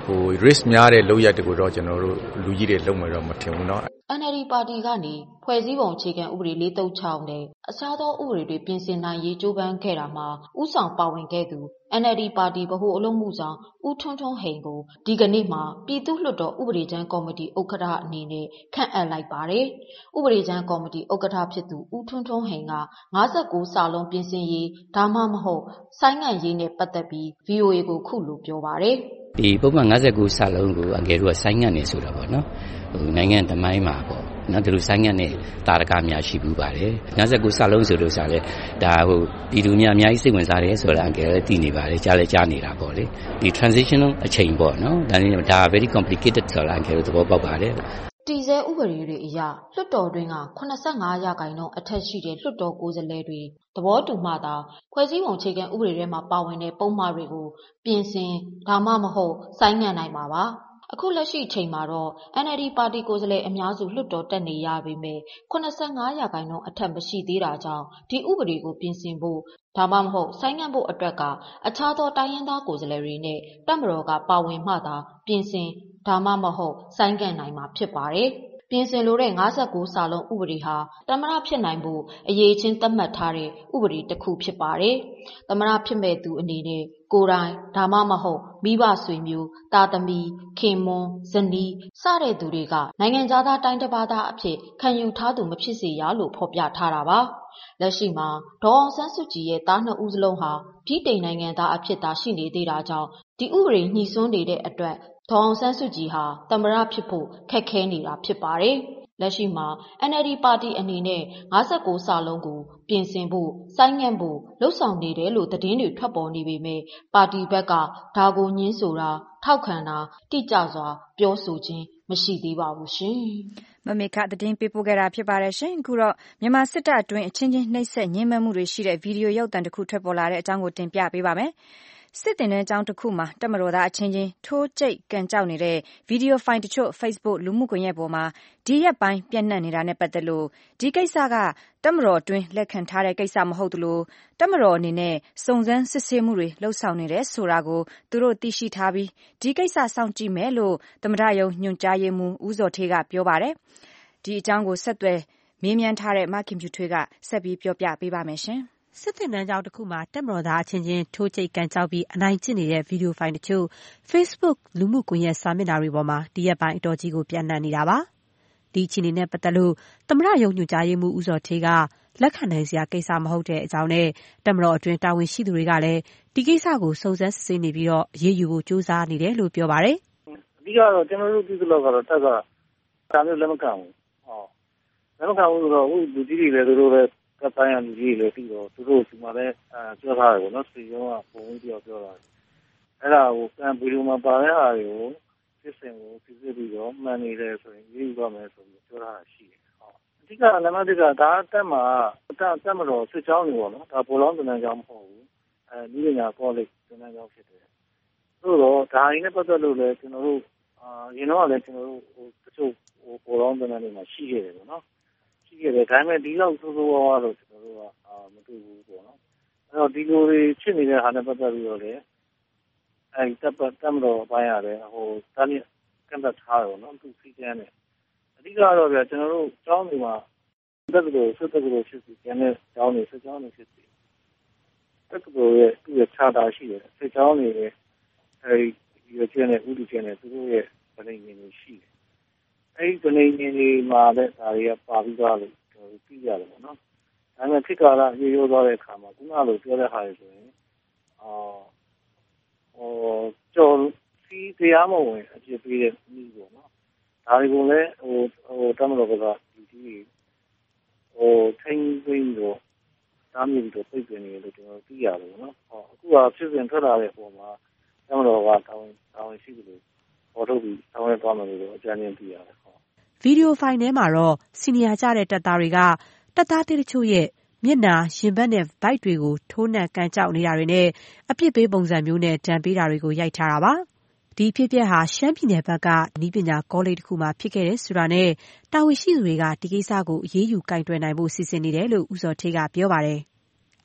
ဟို risk များတဲ့လုပ်ရက်တွေကိုတော့ကျွန်တော်တို့လူကြီးတွေလုပ်မယ်တော့မထင်ဘူးเนาะ N L D ပါတီကနေဖွဲ့စည်းပုံအခြေခံဥပဒေလေးသုံးချောင်းနဲ့အခြားသောဥပဒေတွေပြင်ဆင်နိုင်ရေးကြိုးပမ်းခဲ့တာမှာဥဆောင်ပါဝင်ခဲ့သူ N L D ပါတီဗဟိုအလုပ်မှုဆောင်ဦးထွန်းထွန်းဟိန်ကိုဒီကနေ့မှာပြည်သူ့လွှတ်တော်ဥပဒေကျမ်းကော်မတီဥက္ကဋ္ဌအနေနဲ့ခန့်အပ်လိုက်ပါတယ်။ဥပဒေကျမ်းကော်မတီဥက္ကဋ္ဌဖြစ်သူဦးထွန်းထွန်းဟိန်က၅၉စာလုံးပြင်ဆင်ရေးဒါမှမဟုတ်ဆိုင်းငံ့ရေးနဲ့ပတ်သက်ပြီး V O A ကိုခုလိုပြောပါတယ်။ဒီပုံမှန်၅၉စာလုံးကိုအငယ်တို့ကဆိုင်းငံ့နေဆိုတာပေါ့နော်ဟိုနိုင်ငံသမိုင်းမှာပေါ့နော်ဒီလိုဆိုင်းငံ့နေတာရကများရှိဘူးပါတယ်၅၉စာလုံးဆိုလို့ဆိုလဲဒါဟိုပြည်သူများအများကြီးစိတ်ဝင်စားတယ်ဆိုတာအငယ်လည်းသိနေပါတယ်ကြားလည်းကြားနေတာပေါ့လေဒီ transitional အချိန်ပေါ့နော်ဒါနဲ့ဒါ very complicated ဆိုတာအငယ်တို့သဘောပေါက်ပါတယ်တည်ဆဲဥပဒေတွေအရလွှတ်တော်တွင်းကeighty-fiveရာခိုင်နှုန်းအထက်ရှိတဲ့လွှတ်တော်ကိုယ်စားလှယ်တွေသဘောတူမှသာဖွဲ့စည်းပုံအခြေခံဥပဒေထဲမှာပါဝင်တဲ့ပုံမှားတွေကိုပြင်ဆင်ဒါမှမဟုတ်ဆိုင်းငံ့နိုင်မှာပါအခုလက်ရှိအချိန်မှာတော့ N L D ပါတီကိုယ်စားလှယ်အများစုလွှတ်တော်တက်နေရပေမဲ့eighty-fiveရာခိုင်နှုန်းအထက်မရှိသေးတာကြောင့်ဒီဥပဒေကိုပြင်ဆင်ဖို့ဒါမှမဟုတ်ဆိုင်းငံ့ဖို့အတွက်ကအခြားသောတိုင်းရင်းသားကိုယ်စားလှယ်တွေနဲ့တပ်မတော်ကပါဝင်မှသာပြင်ဆင်ဒါမှမဟုတ်ဆိုင်းငံ့နိုင်မှာဖြစ်ပါတယ်။ပြင်ဆင်လိုတဲ့၅၉စာလုံးဥပဒေဟာသမ္မတဖြစ်နိုင်ဖို့အရေးချင်းသတ်မှတ်ထားတဲ့ဥပဒေတစ်ခုဖြစ်ပါတယ်။သမ္မတဖြစ်မဲ့သူအနေနဲ့ကိုယ်တိုင်ဒါမှမဟုတ်မိဘဆွေမျိုးသားသမီးခင်မွန်းဇနီးစတဲ့သူတွေကနိုင်ငံသားတိုင်းတစ်ပါးသားအဖြစ်ခံယူထားသူမဖြစ်စေရလို့ဖော်ပြထားတာပါ။လက်ရှိမှာဒေါ်အောင်ဆန်းစုကြည်ရဲ့သားနှစ်ဦးစလုံးဟာပြည်တိန်နိုင်ငံသားအဖြစ်သာရှိနေသေးတာကြောင့်ဒီဥပဒေညှိစွန်းနေတဲ့အတွက်ဒေါ်အောင်ဆန်းစုကြည်ဟာသမ္မတဖြစ်ဖို့ခက်ခဲနေတာဖြစ်ပါတယ်။လက်ရှိမှာ N L D ပါတီအနေနဲ့၅၉စာလုံးကိုပြင်ဆင်ဖို့ဆိုင်းငံ့ဖို့လှုံ့ဆော်နေတယ်လို့သတင်းတွေထွက်ပေါ်နေပေမဲ့ပါတီဘက်ကဒါကိုညှင်းဆိုတာထောက်ခံတာတိကျစွာပြောဆိုခြင်းမရှိသေးပါဘူးရှင်။မမေခသတင်းပေးပို့ခဲ့တာဖြစ်ပါတယ်ရှင်။အခုတော့မြန်မာစစ်တပ်အတွင်းအချင်းချင်းနှိပ်စက်ညှဉ်းပန်းမှုတွေရှိတဲ့ဗီဒီယိုရုပ်သံတစ်ခုထွက်ပေါ်လာတဲ့အကြောင်းကိုတင်ပြပေးပါမယ်။စစ်တင်တဲ့ကျောင်းတစ်ခုမှာတပ်မတော်သားအချင်းချင်းထိုးကြိတ်ကန်ကြောက်နေတဲ့ဗီဒီယိုဖိုင်တချို့ Facebook လူမှုကွန်ရက်ပေါ်မှာဒီရက်ပိုင်းပြန့်နှံ့နေတာနဲ့ပတ်သက်လို့ဒီကိစ္စကတပ်မတော်အတွင်းလက်ခံထားတဲ့ကိစ္စမဟုတ်သလိုတပ်မတော်အနေနဲ့စုံစမ်းစစ်ဆေးမှုတွေလှုပ်ဆောင်နေတယ်ဆိုတာကိုသူတို့သိရှိထားပြီးဒီကိစ္စစောင့်ကြည့်မယ်လို့သမ္မတရုံးညွှန်ကြားရေးမှူးဦးဇော်ဌေးကပြောပါတယ်။ဒီအကြောင်းကိုဆက်သွယ်မေးမြန်းထားတဲ့မခင်ဖြူထွေးကဆက်ပြီးပြောပြပေးပါမယ်ရှင်။စစ်သင်တန်းကျောင်းတစ်ခုမှာတပ်မတော်သားအချင်းချင်းထိုးကြိတ်ကန်ကြောက်ပြီးအနိုင်ကျင့်နေတဲ့ဗီဒီယိုဖိုင်တချို့ Facebook လူမှုကွန်ရက်စာမျက်နှာတွေပေါ်မှာဒီရက်ပိုင်းအတော်ကြီးကိုပြန့်နှံ့နေတာပါ။ဒီအခြေအနေနဲ့ပတ်သက်လို့သမ္မတရုံးညွှန်ကြားရေးမှူးဦးဇော်ဌေးကလက်ခံနိုင်စရာကိစ္စမဟုတ်တဲ့အကြောင်းနဲ့တပ်မတော်အတွင်းတာဝန်ရှိသူတွေကလည်းဒီကိစ္စကိုစုံစမ်းစစ်ဆေးနေပြီးတော့အရေးယူဖို့ကြိုးစားနေတယ်လို့ပြောပါတယ်။အဓိကတော့ကျွန်တော်တို့ပြည်သူတွေကတော့တက်ကဒါမျိုးလက်မခံဘူး။ဟောလက်မခံဘူးဆိုတော့ဟိုလူကြီးတွေလည်းသူတို့လည်းကတိုင်းရလူကြီးတွေလည်းပြီးတော့သူတို့ဒီမှာလည်းအဲပြောထားတယ်ပေါ့နော်စီရုံးကပုံပြီးတော့ပြောတာအဲ့ဒါကိုကံဗီဒီယိုမှာပါတဲ့ဟာတွေကိုစစ်စင်ကိုစစ်စစ်ပြီးတော့မှန်နေတယ်ဆိုရင်ရေးသွားမယ်ဆိုပြီးပြောထားတာရှိတယ်ဟောအဓိကနံပါတ်တစ်ကဒါတက်မှာတက်တက်မတော်စစ်ကြောင်းတွေပေါ့နော်ဒါဘောလုံးတန်းကြောင်းမဟုတ်ဘူးအဲဒီပညာကောလိပ်တန်းကြောင်းဖြစ်တယ်ဆိုတော့ဒါရင်းနဲ့ပတ်သက်လို့လည်းကျွန်တော်တို့အာရင်တော့လည်းကျွန်တော်တို့ဟိုတချို့ဟိုဘောလုံးတန်းတွေမှာရှိခဲ့တယ်ပေါ့နော်ရှိခဲ့တယ်ဒါပေမဲ့ဒီလောက်ဆိုးဆိုးဝါးဝါးလို့ကျွန်တော်တို့ကအာမတွေ့ဘူးပေါ့နော်အဲ့တော့ဒီလိုတွေဖြစ်နေတဲ့ဟာနဲ့ပတ်သက်ပြီးတော့လည်းအဲ့တပ်ပတ်တပ်မတော်ပိုင်းရတယ်ဟိုတားမြစ်ကန့်သက်ထားတယ်နော်သူစီကန်းတယ်အဓိကတော့ဗျာကျွန်တော်တို့ကျောင်းတွေမှာတက်ကလို့စစ်တက်ကလို့ဖြစ်စီကျန်တဲ့ကျောင်းတွေစစ်ကျောင်းတွေဖြစ်စီတက်ကလို့ရဲ့သူ့ရဲ့ခြားတာရှိတယ်စစ်ကျောင်းတွေရဲ့အဲ့ဒီရွေးချယ်တဲ့ဥဒုချယ်တဲ့သူတို့ရဲ့ဗလိန်ငင်တွေရှိတယ်အဲ့ဒီဗလိန်ငင်တွေမှာလည်းဒါတွေကပါပြီးသားလို့ကျွန်တော်တို့သိရတယ်ပေါ့နော်ဒါပေမဲ့ဖြစ်ကာလရေရိုးသွားတဲ့အခါမှာခုနလိုပြောတဲ့ဟာတွေဆိုရင်အာဟိုကျော်စီးတရားမဝင်အဖြစ်ပေးတဲ့နည်းပေါ့နော်ဒါတွေကိုလည်းဟိုဟိုတမတော်ကဒီဒီဟိုထိန်းသိမ်းတော့တားမြစ်ပြီးတော့ပြည့်နေတယ်လို့ကျွန်တော်သိရတယ်ပေါ့နော်ဟောအခုကဖြစ်စဉ်ထွက်လာတဲ့ပုံမှာတမတော်ကတောင်းတောင်းရှိတယ်လို့ပေါ်ထုတ်ပြီးတောင်းရသွားမယ်လို့အကြံဉာဏ်ပြရတယ်ဟောဗီဒီယိုဖိုင်ထဲမှာတော့စီနီယာကျတဲ့တပ်သားတွေကတပ်သားတချို့ရဲ့မျက်နှာရင်ဘတ်နဲ့ဗိုက်တွေကိုထိုးနှက်ကန်ကြောက်နေတာတွေနဲ့အပြစ်ပေးပုံစံမျိုးနဲ့ဒဏ်ပေးတာတွေကိုရိုက်ထားတာပါ။ဒီဖြစ်ပျက်ဟာရှမ်းပြည်နယ်ဘက်ကနည်းပညာကောလိပ်တစ်ခုမှာဖြစ်ခဲ့တယ်ဆိုတာနဲ့တာဝန်ရှိသူတွေကဒီကိစ္စကိုအရေးယူကင်တွယ်နိုင်ဖို့စီစဉ်နေတယ်လို့ဦးဇော်ဌေးကပြောပါတယ်။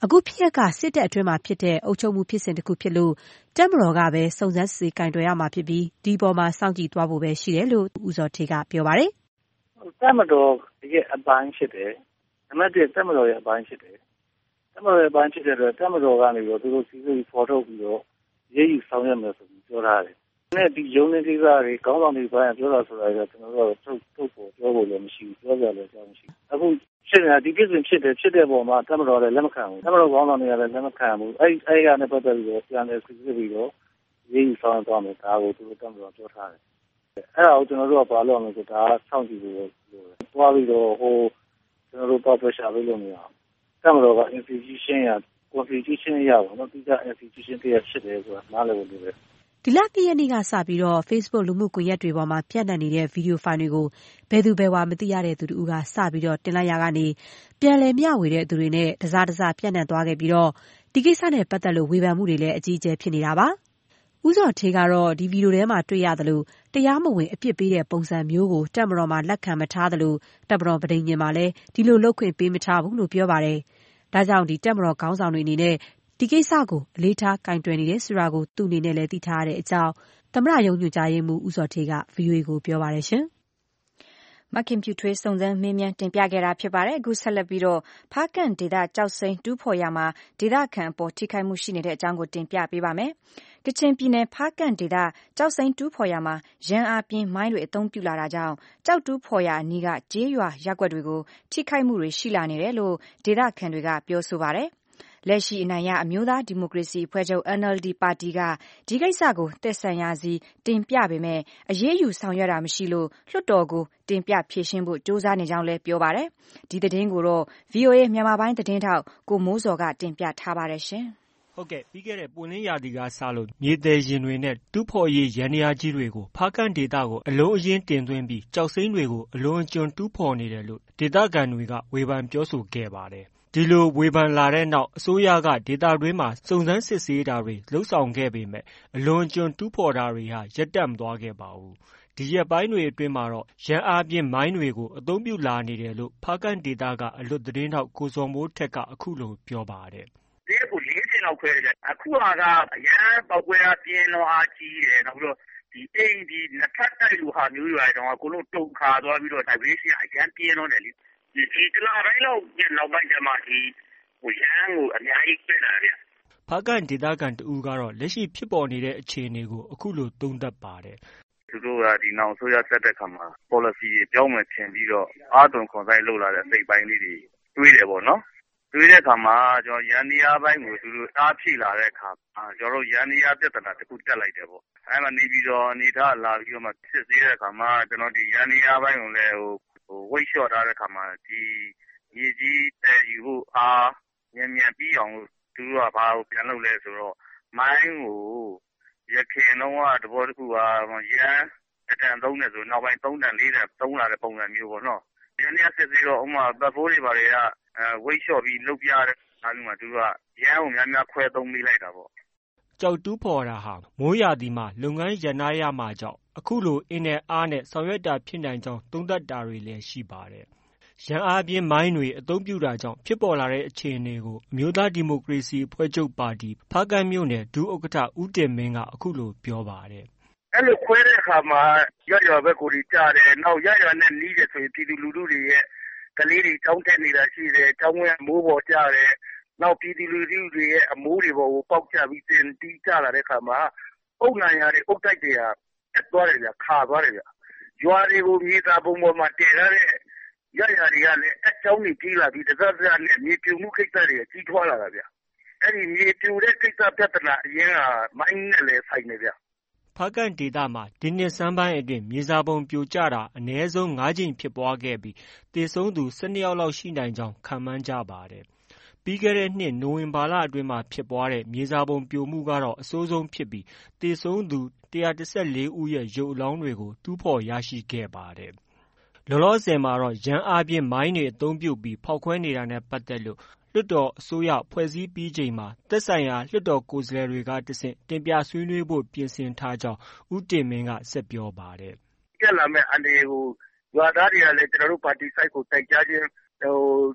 အခုဖြစ်ရပ်ကစစ်တပ်အတွင်းမှာဖြစ်တဲ့အုပ်ချုပ်မှုဖြစ်စဉ်တစ်ခုဖြစ်လို့တပ်မတော်ကပဲစုံစမ်းစစ်ဆေးကင်တွယ်ရမှာဖြစ်ပြီးဒီပေါ်မှာစောင့်ကြည့်သွားဖို့ပဲရှိတယ်လို့ဦးစောဌေးကပြောပါတယ်။တပ်မတော်ရဲ့အပိုင်းဖြစ်တယ်။နံပါတ်တစ်တပ်မတော်ရဲ့အပိုင်းဖြစ်တယ်။တပ်မတော်ရဲ့အပိုင်းဖြစ်တဲ့အတွက်တပ်မတော်ကနေပြီးတော့သူတို့စီစဉ်ဖော်ထုတ်ပြီးတော့ရေးယူဆောင်ရွက်မယ်ဆိုပြီးပြောထားတယ်။နဲ့ဒီရုံးနေကိစ္စတွေကောင်းဆောင်တွေပိုင်းပြောတာဆိုတာကကျွန်တော်တို့ထုတ်ထုတ်ဖို့ပြောဖို့လည်းမရှိဘူးပြောကြလည်းအကြောင်းမရှိဘူး။အခုဖြစ်နေတာဒီကိစ္စဖြစ်တယ်ဖြစ်တဲ့ပုံမှာတပ်မတော်လည်းလက်မခံဘူးတပ်မတော်ကောင်းဆောင်တွေကလည်းလက်မခံဘူးအဲ့အဲ့ရနဲ့ပတ်သက်ပြီးတော့ပြန်လည်စစ်ဆေးပြီးတော့ရေးယူဆောင်သွားမယ်ဒါကိုသူတို့တပ်မတော်ပြောထားတယ်အဲ့ဒါကိုကျွန်တော်တို့ကဘာလို့လဲဆိုတော့ဒါစောင့်ကြည့်လို့ပြောတယ်တွားပြီးတော့ဟိုကျွန်တော်တို့ပေါ့ pressure ပေးလို့မရအောင်တပ်မတော်က institution ရ constitution ရပါတော့ဒီက institution တည်းဖြစ်တယ်ဆိုတာနားလည်ဖို့လိုတယ်ဒီလတစ်ရက်နေ့ကစပြီးတော့ Facebook လူမှုကွန်ရက်တွေပေါ်မှာပြန့်နှံ့နေတဲ့ဗီဒီယိုဖိုင်တွေကိုဘယ်သူဘယ်ဝါမသိရတဲ့သူတို့ကစပြီးတော့တင်လိုက်ရကနေပြန်လည်မျှဝေတဲ့သူတွေနဲ့တစားတစားပြန့်နှံ့သွားခဲ့ပြီးတော့ဒီကိစ္စနဲ့ပတ်သက်လို့ဝေဖန်မှုတွေလည်းအကြီးအကျယ်ဖြစ်နေတာပါ။ဦးစောဌေးကတော့ဒီဗီဒီယိုထဲမှာတွေ့ရသလိုတရားမဝင်အပြစ်ပေးတဲ့ပုံစံမျိုးကိုတပ်မတော်မှာလက်ခံမထားသလိုတပ်မတော်ပဋိညာဉ်မှာလည်းဒီလိုလုပ်ခွင့်ပေးမထားဘူးလို့ပြောပါတယ်။ဒါကြောင့်ဒီတပ်မတော်ခေါင်းဆောင်တွေအနေနဲ့ဒီကိစ္စကိုအလေးထားကင်တွယ်နေတယ်ဆိုတာကိုသူ့အနေနဲ့လည်းသိထားရတဲ့အကြောင်းသမ္မတရုံးညွှန်ကြားရေးမှူးဦးစောဌေးက ဗွီအိုအေ ကိုပြောပါတယ်ရှင်။မခင်ဖြူထွေးစုံစမ်းမေးမြန်းတင်ပြခဲ့တာဖြစ်ပါတယ်။အခုဆက်လက်ပြီးတော့ဖားကန့်ဒေသကျောက်စိမ်းတူးဖော်ရမှာဒေသခံအပေါ်ထိခိုက်မှုရှိနေတဲ့အကြောင်းကိုတင်ပြပေးပါမယ်။ကချင်ပြည်နယ်ဖားကန့်ဒေသကျောက်စိမ်းတူးဖော်ရမှာရန်အားပြင်းမိုင်းတွေအသုံးပြုလာတာကြောင့်ကျောက်တူးဖော်ရအနီးကကျေးရွာရပ်ကွက်တွေကိုထိခိုက်မှုတွေရှိလာနေတယ်လို့ဒေသခံတွေကပြောဆိုပါတယ်။လက်ရှိအနိုင်ရအမျိုးသားဒီမိုကရေစီအဖွဲ့ချုပ် N L D ပါတီကဒီကိစ္စကိုတက်ဆိုင်ရာစီတင်ပြပေမဲ့အရေးယူဆောင်ရွက်တာမရှိလို့လွှတ်တော်ကိုတင်ပြဖြေရှင်းဖို့စ조사နေကြောင်းလည်းပြောပါတယ်။ဒီသတင်းကိုတော့ V O A မြန်မာပိုင်းသတင်းထောက်ကိုမိုးစောကတင်ပြထားပါတယ်ရှင်။ဟုတ်ကဲ့ပြီးခဲ့တဲ့ပွင့်လင်းရာသီကစလို့မြေသည်ရင်တွေနဲ့တူးဖော်ရေးရန်ရာကြီးတွေကိုဖားကန့်ဒေသကိုအလုံးအရင်းတင်သွင်းပြီးကြောက်စိမ်းတွေကိုအလွန်အကျွံတူးဖော်နေတယ်လို့ဒေသခံတွေကဝေဖန်ပြောဆိုခဲ့ပါတယ်။ဒီလိုဝေဖန်လာတဲ့နောက်အစိုးရကဒေသတွင်းမှာစုံစမ်းစစ်ဆေးတာတွေလှုပ်ဆောင်ခဲ့ပေမဲ့အလွန်ကျွံတူးဖော်တာတွေဟာရပ်တန့်မသွားခဲ့ပါဘူး။ဒီရက်ပိုင်းတွေအတွင်းမှာတော့ရန်အားပြင်းမိုင်းတွေကိုအသုံးပြုလာနေတယ်လို့ဖားကန့်ဒေသကအလွတ်သတင်းထောက်ကိုစောမိုးထက်ကအခုလိုပြောပါတယ်။ဒီကိုလေးစင်လောက်ခွဲတယ်။အခုဟာကအရန်ပေါက်ကွဲတာပြင်းတော့အားကြီးတယ်။နောက်ပြီးတော့ဒီအိမ်ဒီနှစ်ထပ်တိုက်လိုဟာမျိုးတွေတော့အကုန်လုံးတုံခါသွားပြီးတော့ vibration အရန်ပြင်းတော့တယ်လေ။ဒီဒီတလားပိုင်းလောက်နောက်ပိုင်းကျမှဒီဟိုရန်ကိုအများကြီးပြလာတယ်။ဖားကန့်ဒေသခံတဦးကတော့လက်ရှိဖြစ်ပေါ်နေတဲ့အခြေအနေကိုအခုလိုသုံးသပ်ပါတယ်။သူတို့ကဒီနောက်ဆိုရဆက်တဲ့ခါမှာ policy ပြောင်းမယ်ထင်ပြီးတော့အားသွန်ခွန်ဆိုင်လုပ်လာတဲ့စိတ်ပိုင်းလေးတွေတွေးတယ်ပေါ့နော်။တွေးတဲ့ခါမှာကျွန်တော်ရန်တရားပိုင်းကိုသူတို့အားဖြည့်လာတဲ့ခါကျွန်တော်တို့ရန်တရားပြဿနာတစ်ခုတက်လိုက်တယ်ပေါ့။အဲမှာနေပြီးတော့အနေထားလာပြီးတော့မှစစ်ဆေးတဲ့ခါမှာကျွန်တော်ဒီရန်တရားပိုင်းကိုလည်းဟိုဟိုဝိတ်လျှော့ထားတဲ့ခါမှာဒီမြေကြီးတဲယူဖို့အားမြန်မြန်ပြီးအောင်သူတို့ကဘာကိုပြန်လုပ်လဲဆိုတော့မိုင်းကိုရခင်တော့ကတဘောတစ်ခုကရန်တန်သုံးနေဆိုနောက်ပိုင်းသုံးတန်လေးတန်သုံးလာတဲ့ပုံစံမျိုးပေါ့နော်ဒီနေ့စစ်ပြီးတော့ဥမာပတ်ဖိုးတွေဘာတွေကအဲဝိတ်လျှော့ပြီးလုပ်ပြတဲ့အားလုံးကသူတို့ကရန်ကိုများများခွဲသုံးမိလိုက်တာပေါ့ကြောက်တူးဖော်တာဟာမိုးရာသီမှာလုပ်ငန်းရနာရမှာကြောင့်အခုလိုအင်းနဲ့အားနဲ့ဆောင်ရွက်တာဖြစ်နိုင်ကြောင်းသုံးသပ်တာတွေလည်းရှိပါတယ်။ရန်အားပြင်းမိုင်းတွေအသုံးပြုတာကြောင့်ဖြစ်ပေါ်လာတဲ့အခြေအနေကိုအမျိုးသားဒီမိုကရေစီအဖွဲ့ချုပ်ပါတီဖားကန့်မြို့နယ်ဒုဥက္ကဋ္ဌဦးတင်မင်းကအခုလိုပြောပါတယ်။အဲ့လိုခွဲတဲ့အခါမှာရရဘက်ကိုကြားတယ်။နောက်ရရနဲ့နီးတယ်ဆိုရင်ပြည်သူလူထုတွေရဲ့ကလေးတွေတောင်းတက်နေတာရှိတယ်။တောင်းဝင်မိုးပေါ်ကြားတယ်။နောက်ပြည်သူလူထုတွေရဲ့အမိုးတွေပေါ်ကိုပေါက်ချပြီးတင်တီးကြလာတဲ့အခါမှာအုတ်နိုင်ရတဲ့အုတ်တိုက်တွေဟာတက်သွားတယ်ဗျခါသွားတယ်ဗျရွာတွေကိုမြေသာပုံပေါ်မှာတည်ထားတဲ့ရရတွေကလည်းအကြောင်းတွေကြီးလာပြီးတစစနဲ့မြေပြူမှုခိစ္စတွေကြီးထွားလာတာဗျအဲ့ဒီမြေပြူတဲ့ကိစ္စပြဿနာအရင်ကမိုင်းနဲ့လည်းဆိုင်နေဗျဖားကန့်ဒေသမှာဒီနှစ်ဆန်းပိုင်းအတွင်းမြေစာပုံပြိုကျတာအနည်းဆုံး၅ကြိမ်ဖြစ်ပွားခဲ့ပြီးသေဆုံးသူ၁၂ယောက်လောက်ရှိနိုင်ကြောင်းခန့်မှန်းကြပါတယ်ပြီးခဲ့တဲ့နှစ်နိုဝင်ဘာလအတွင်းမှာဖြစ်ပွားတဲ့မြေစာပုံပြိုမှုကတော့အဆိုးဆုံးဖြစ်ပြီးသေဆုံးသူ၁၁၄ဦးရဲ့ရုပ်အလောင်းတွေကိုတူးဖော်ရရှိခဲ့ပါတယ်။လောလောဆယ်မှာတော့ရန်အားပြင်းမိုင်းတွေအသုံးပြုပြီးဖောက်ခွဲနေတာနဲ့ပတ်သက်လို့လွှတ်တော်အစိုးရဖွဲ့စည်းပြီးချိန်မှာသက်ဆိုင်ရာလွှတ်တော်ကိုယ်စားလှယ်တွေကတဆင့်တင်ပြဆွေးနွေးဖို့ပြင်ဆင်ထားကြောင်းဦးတင်မင်းကဆက်ပြောပါတယ်။ပြက်လာမဲ့အနေကိုရွာသားတွေကလည်းကျွန်တော်တို့ပါတီစိုက်ကိုတိုက်ကြားခြင်းဟို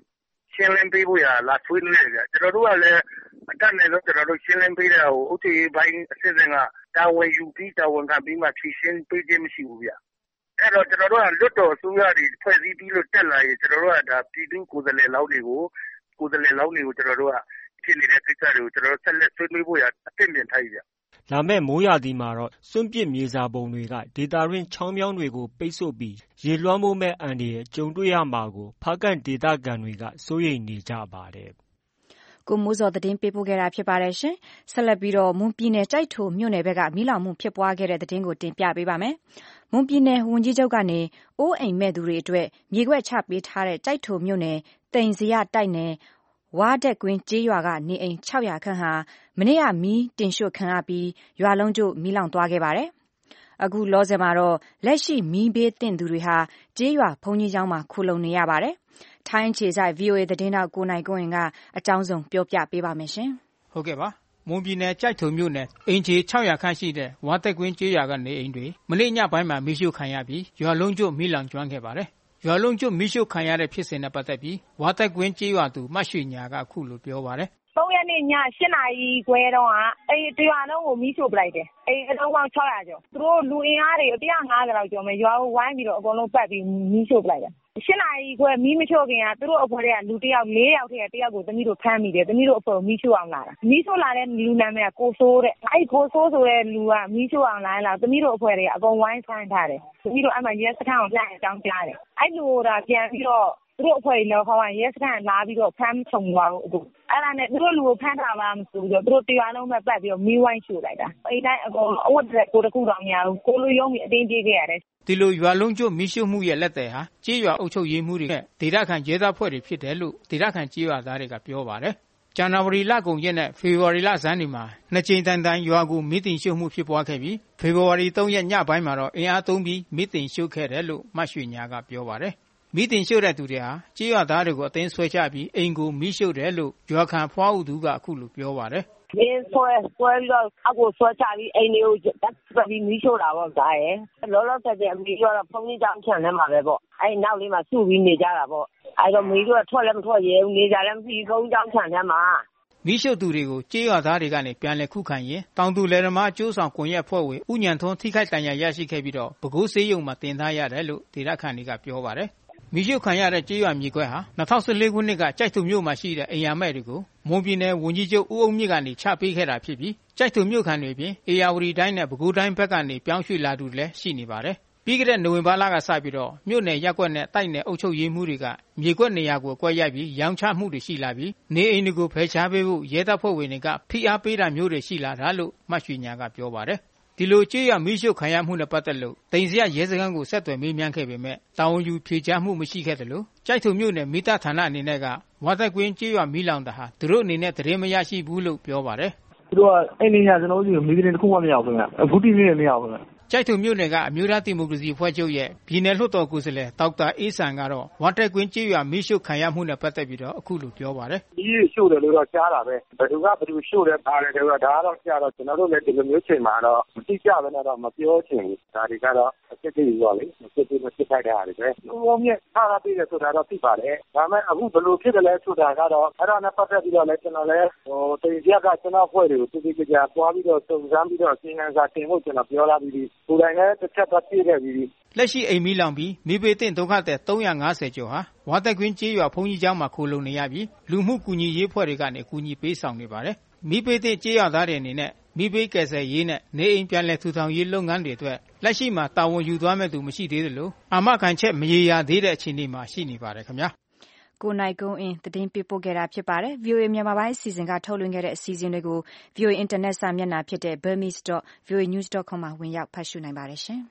ရှင်းလင်းပေးဖို့ရလာဆွေးနွေးတယ်ဗျကျွန်တော်တို့ကလည်းအတက်နဲ့တော့ကျွန်တော်တို့ရှင်းလင်းပေးတဲ့ဟိုအုပ်ချုပ်ရေးပိုင်းအစစ်အစင်ကတာဝန်ယူပြီးတာဝန်ခံပြီးမှဖြည့်ရှင်းပေးခြင်းမရှိဘူးဗျအဲ့တော့ကျွန်တော်တို့ကလွတ်တော်အစိုးရတွေဖွဲ့စည်းပြီးလို့တက်လာရင်ကျွန်တော်တို့ကဒါပြည်သူကိုယ်စားလှယ်လောင်းတွေကိုကိုယ်စားလှယ်လောင်းတွေကိုကျွန်တော်တို့ကဖြစ်နေတဲ့ကိစ္စတွေကိုကျွန်တော်တို့ဆက်လက်ဆွေးနွေးဖို့ရအသင့်ပြင်ထားပြီဗျလာမယ့်မိုးရာသီမှာတော့စွန့်ပစ်မြေစာပုံတွေကဒေတာရင်းချောင်းမြောင်းတွေကိုပိတ်ဆို့ပြီးရေလွှမ်းမိုးမဲ့အန္တရာယ်ကြုံတွေ့ရမှာကိုဖားကန့်ဒေသခံတွေကစိုးရိမ်နေကြပါတယ်ကိုမိုးစောသတင်းပေးပို့ခဲ့တာဖြစ်ပါတယ်ရှင်ဆက်လက်ပြီးတော့မွန်ပြည်နယ်ကြိုက်ထိုမြို့နယ်ဘက်ကမိလောင်မှုဖြစ်ပွားခဲ့တဲ့သတင်းကိုတင်ပြပေးပါမယ်မွန်ပြည်နယ်ဝန်ကြီးချုပ်ကနေအိုးအိမ်မဲ့သူတွေအတွက်မြေကွက်ချပေးထားတဲ့ကြိုက်ထိုမြို့နယ်တိန်စရတိုက်နယ်ဝါတက်ကွင်းကျေးရွာကနေအိမ်၆၀၀ခန့်ဟာမနေ့ကမီးတင်ရှို့ခံရပြီးရွာလုံးကျို့မီးလောင်သွားခဲ့ပါတယ်အခုလောဆယ်မှာတော့လက်ရှိမီးဘေးသင့်သူတွေဟာကျေးရွာဘုန်းကြီးကျောင်းမှာခိုလှုံနေရပါတယ်ထိုင်းခြေဆိုင် ဗွီအိုအေ သတင်းတောက်ကိုနိုင်ကွန်းကအကြောင်းစုံပြောပြပေးပါမယ်ရှင်ဟုတ်ကဲ့ပါမွန်ပြည်နယ်ကြိုက်ထုံမြို့နယ်အင်ဂျီ၆၀၀ခန့်ရှိတဲ့ဝါတက်ကွင်းကျေးရွာကနေအိမ်တွေမနေ့ညပိုင်းမှာမီးရှို့ခံရပြီးရွာလုံးကျို့မီးလောင်ကျွမ်းခဲ့ပါတယ်ရွာလုံးကျို့မီးရှို့ခံရတဲ့ဖြစ်စဉ်နဲ့ပတ်သက်ပြီးဝါတက်ကွင်းကျေးရွာသူမရွှေညာကအခုလိုပြောပါတယ်သုံးရက်နေ့ည၈နာရီခွဲတော့ကအိမ်တရွာလုံးကိုမီးရှို့ပလိုက်တယ်အိမ်အလုံးပေါင်း၆၀၀ကျော်သူတို့လူအင်အားတွေ၁၅၀လောက်ကျော်မယ်ရွာကိုဝိုင်းပြီးတော့အကုန်လုံးပတ်ပြီးမီးရှို့ပလိုက်တယ်၈နာရီခွဲမီးမရှို့ခင်ကသူတို့အဖွဲ့တွေကလူတယောက်၄ယောက်ထဲကတယောက်ကိုသမီးတို့ဖမ်းမိတယ်သမီးတို့အဖွဲ့ကိုမီးရှို့အောင်လာတာမီးရှို့လာတဲ့လူနာမည်ကကိုဆိုးတဲ့အဲ့ကိုဆိုးဆိုတဲ့လူကမီးရှို့အောင်လာလာသမီးတို့အဖွဲ့တွေကအကုန်ဝိုင်းဖမ်းထားတယ်သမီးတို့အဲ့မှာရဲစခန်းကိုပြန်အကြောင်းကြားတယ်အဲ့လူကပြန်ပြီးတော့သူတို့အဖွဲ့တွေလည်းခေါင်းကရဲစခန်းလာပြီးတော့ဖမ်းဆုံသွားတော့အခုအဲ့ဒါနဲ့သူတို့လူကိုဖမ်းထားပါမဆိုပြီးတော့သူတို့တရားလုံးပဲပတ်ပြီးတော့မီးဝိုင်းရှို့လိုက်တာအဲ့တိုင်းအကုန်အဝတ်တွေကိုတခုတော့မရဘူးကိုလိုရုံးပြီးအတင်းပြေးခဲ့ရတယ်ဒီလိုရွာလုံးကျို့မီးရှို့မှုရဲ့လက်သည်ဟာကျေးရွာအုပ်ချုပ်ရေးမှုတွေနဲ့ဒေသခံရဲတပ်ဖွဲ့တွေဖြစ်တယ်လို့ဒေသခံကျေးရွာသားတွေကပြောပါတယ်ဇန်နဝါရီလကုန်ရက်နဲ့ဖေဖော်ဝါရီလဆန်းဒီမှာနှစ်ကြိမ်တန်တန်ရွာကိုမီးတင်ရှို့မှုဖြစ်ပွားခဲ့ပြီးဖေဖော်ဝါရီ၃ရက်ညပိုင်းမှာတော့အင်အားသုံးပြီးမီးတင်ရှို့ခဲ့တယ်လို့မရွှေညာကပြောပါတယ်မီးတင်ရှို့တဲ့သူတွေဟာကျေးရွာသားတွေကိုအသိမ်းဆွဲချပြီးအိမ်ကိုမီးရှို့တယ်လို့ရွာခံဖွားဦးသူကအခုလိုပြောပါတယ်မင်းဆွဲဆွဲပြီးတော့အကိုဆွဲချပြီးအိမ်တွေကိုတက်ပြီးမီးရှို့တာပေါ့ဒါရယ်လောလောဆယ်ဆယ်မီးတော့ဖုန်းကြီးကြောင်ချန်ထဲမှာပဲပေါ့အဲ့နောက်လေးမှာစုပြီးနေကြတာပေါ့အဲ့တော့မီးတို့ထွက်လည်းမထွက်ရဲဘူးနေကြလည်းမပြီးဖုန်းကြောင်ချန်ထဲမှာမီးရှို့သူတွေကိုကျေးရွာသားတွေကနေပြန်လည်ခုခံရင်တောင်သူလယ်သမားအကျိုးဆောင်ကွန်ရက်ဖွဲ့ဝင်ဥညံထွန်းထိခိုက်ဒဏ်ရာရရှိခဲ့ပြီးတော့ပဲခူးဆေးရုံမှာတင်ထားရတယ်လို့ဒေသခံတွေကပြောပါတယ်မီးရှို့ခံရတဲ့ကျေးရွာမြေကွက်ဟာ၂၀၁၄ခုနှစ်ကကြိုက်ထုံမြို့မှာရှိတဲ့အိမ်ယာမဲ့တွေကိုမွန်ပြည်နယ်ဝန်ကြီးချုပ်ဦးအုံမြင့်ကနေချပေးခဲ့တာဖြစ်ပြီးကြိုက်ထုံမြို့ခံတွေပြင်ဧရာဝတီတိုင်းနဲ့ပဲခူးတိုင်းဘက်ကနေပြောင်းရွှေ့လာသူလည်းရှိနေပါတယ်ပြီးခဲ့တဲ့နိုဝင်ဘာလကစပြီးတော့မြို့နယ်ရပ်ကွက်နဲ့တိုက်နယ်အုပ်ချုပ်ရေးမှုတွေကမြေကွက်နေရာကိုကွက်ရိုက်ပြီးရောင်းချမှုတွေရှိလာပြီးနေအိမ်တွေကိုဖယ်ရှားပေးဖို့ရဲတပ်ဖွဲ့ဝင်တွေကဖိအားပေးတာမျိုးတွေရှိလာတာလို့မရွှေညာကပြောပါတယ်ဒီလိုကျေးရွာမီးရှို့ခံရမှုနဲ့ပတ်သက်လို့တိန်စရရဲစခန်းကိုဆက်သွယ်မေးမြန်းခဲ့ပေမဲ့တာဝန်ယူဖြေကြားမှုမရှိခဲ့တယ်လို့ကြိုက်ထုံမြို့နယ်မိသားဌာနအနေနဲ့ကဝါသက်ကွင်းကျေးရွာမီးလောင်တာဟာသူတို့အနေနဲ့သတင်းမရရှိဘူးလို့ပြောပါတယ်သူတို့ကအဲ့ဒီညကျွန်တော်တို့မီးသတင်းတစ်ခုမှမရဘူးခင်ဗျအခုတိနေ့လည်းမရဘူးခင်ဗျကြိုက်ထုံမြို့နယ်ကအမျိုးသားဒီမိုကရေစီအဖွဲ့ချုပ်ရဲ့ပြည်နယ်လွှတ်တော်ကိုယ်စားလှယ်ဒေါက်တာအေးဆန်ကတော့ဝါတက်ကွင်းကျေးရွာမီးရှို့ခံရမှုနဲ့ပတ်သက်ပြီးတော့အခုလိုပြောပါတယ်။ဒီရှို့တယ်လို့တော့ကြားတာပဲ။ဘယ်သူကဘယ်သူရှို့တယ်ပါတယ်တယ်ဒါကတော့ကြားတော့ကျွန်တော်တို့လည်းဒီလိုမျိုးချိန်မှာတော့မသိကြဘဲတော့မပြောချင်ဘူး။ဒါတွေကတော့အစ်စ်တွေရောလေအစ်စ်တွေမဖြစ်ခိုက်တာတွေပဲ။ဘုံမြင့်ထားတာပြည်တယ်ဆိုတာတော့သိပါတယ်။ဒါပေမဲ့အခုဘယ်လိုဖြစ်တယ်လဲဆိုတာကတော့အဲ့ဒါနဲ့ပတ်သက်ပြီးတော့လည်းကျွန်တော်လည်းဟိုတင်ပြကကျွန်တော်ဖွဲ့တွေကိုသူတိကျကျပွားပြီးတော့စုံစမ်းပြီးတော့အစီအမံစာတင်ဖို့ကျွန်တော်ပြောလာပြီးဒီကိုယ်တိုင်လည်းတစ်ချက်တော့ပြည့်ခဲ့ပြီလက်ရှိအိမ်မီးလောင်ပြီးမိဘေးတင်ဒုက္ခသည်၃၅၀ကျော်ဟာဝါတက်ကွင်းကျေးရွာဘုန်းကြီးကျောင်းမှာခိုလုံနေရပြီးလူမှုကူညီရေးဖွဲ့တွေကနေကူညီပေးဆောင်နေပါတယ်မိဘေးတင်ကျေးရွာသားတွေအနေနဲ့မိဘေးကယ်ဆယ်ရေးနဲ့နေအိမ်ပြန်လည်ထူထောင်ရေးလုပ်ငန်းတွေအတွက်လက်ရှိမှာတာဝန်ယူသွားမဲ့သူမရှိသေးသလိုအာမခံချက်မရေရာသေးတဲ့အခြေအနေမှာရှိနေပါတယ်ခင်ဗျာကိုနိုင်ကုန်းအင်းသတင်းပေးပို့ခဲ့တာဖြစ်ပါတယ် ဗွီအိုအေ မြန်မာပိုင်းအစီအစဉ်ကထုတ်လွှင့်ခဲ့တဲ့အစီအစဉ်တွေကို ဗွီအိုအေ Internet စာမျက်နှာဖြစ်တဲ့ burmese dot voa news dot com မှာဝင်ရောက်ဖတ်ရှုနိုင်ပါတယ်ရှင်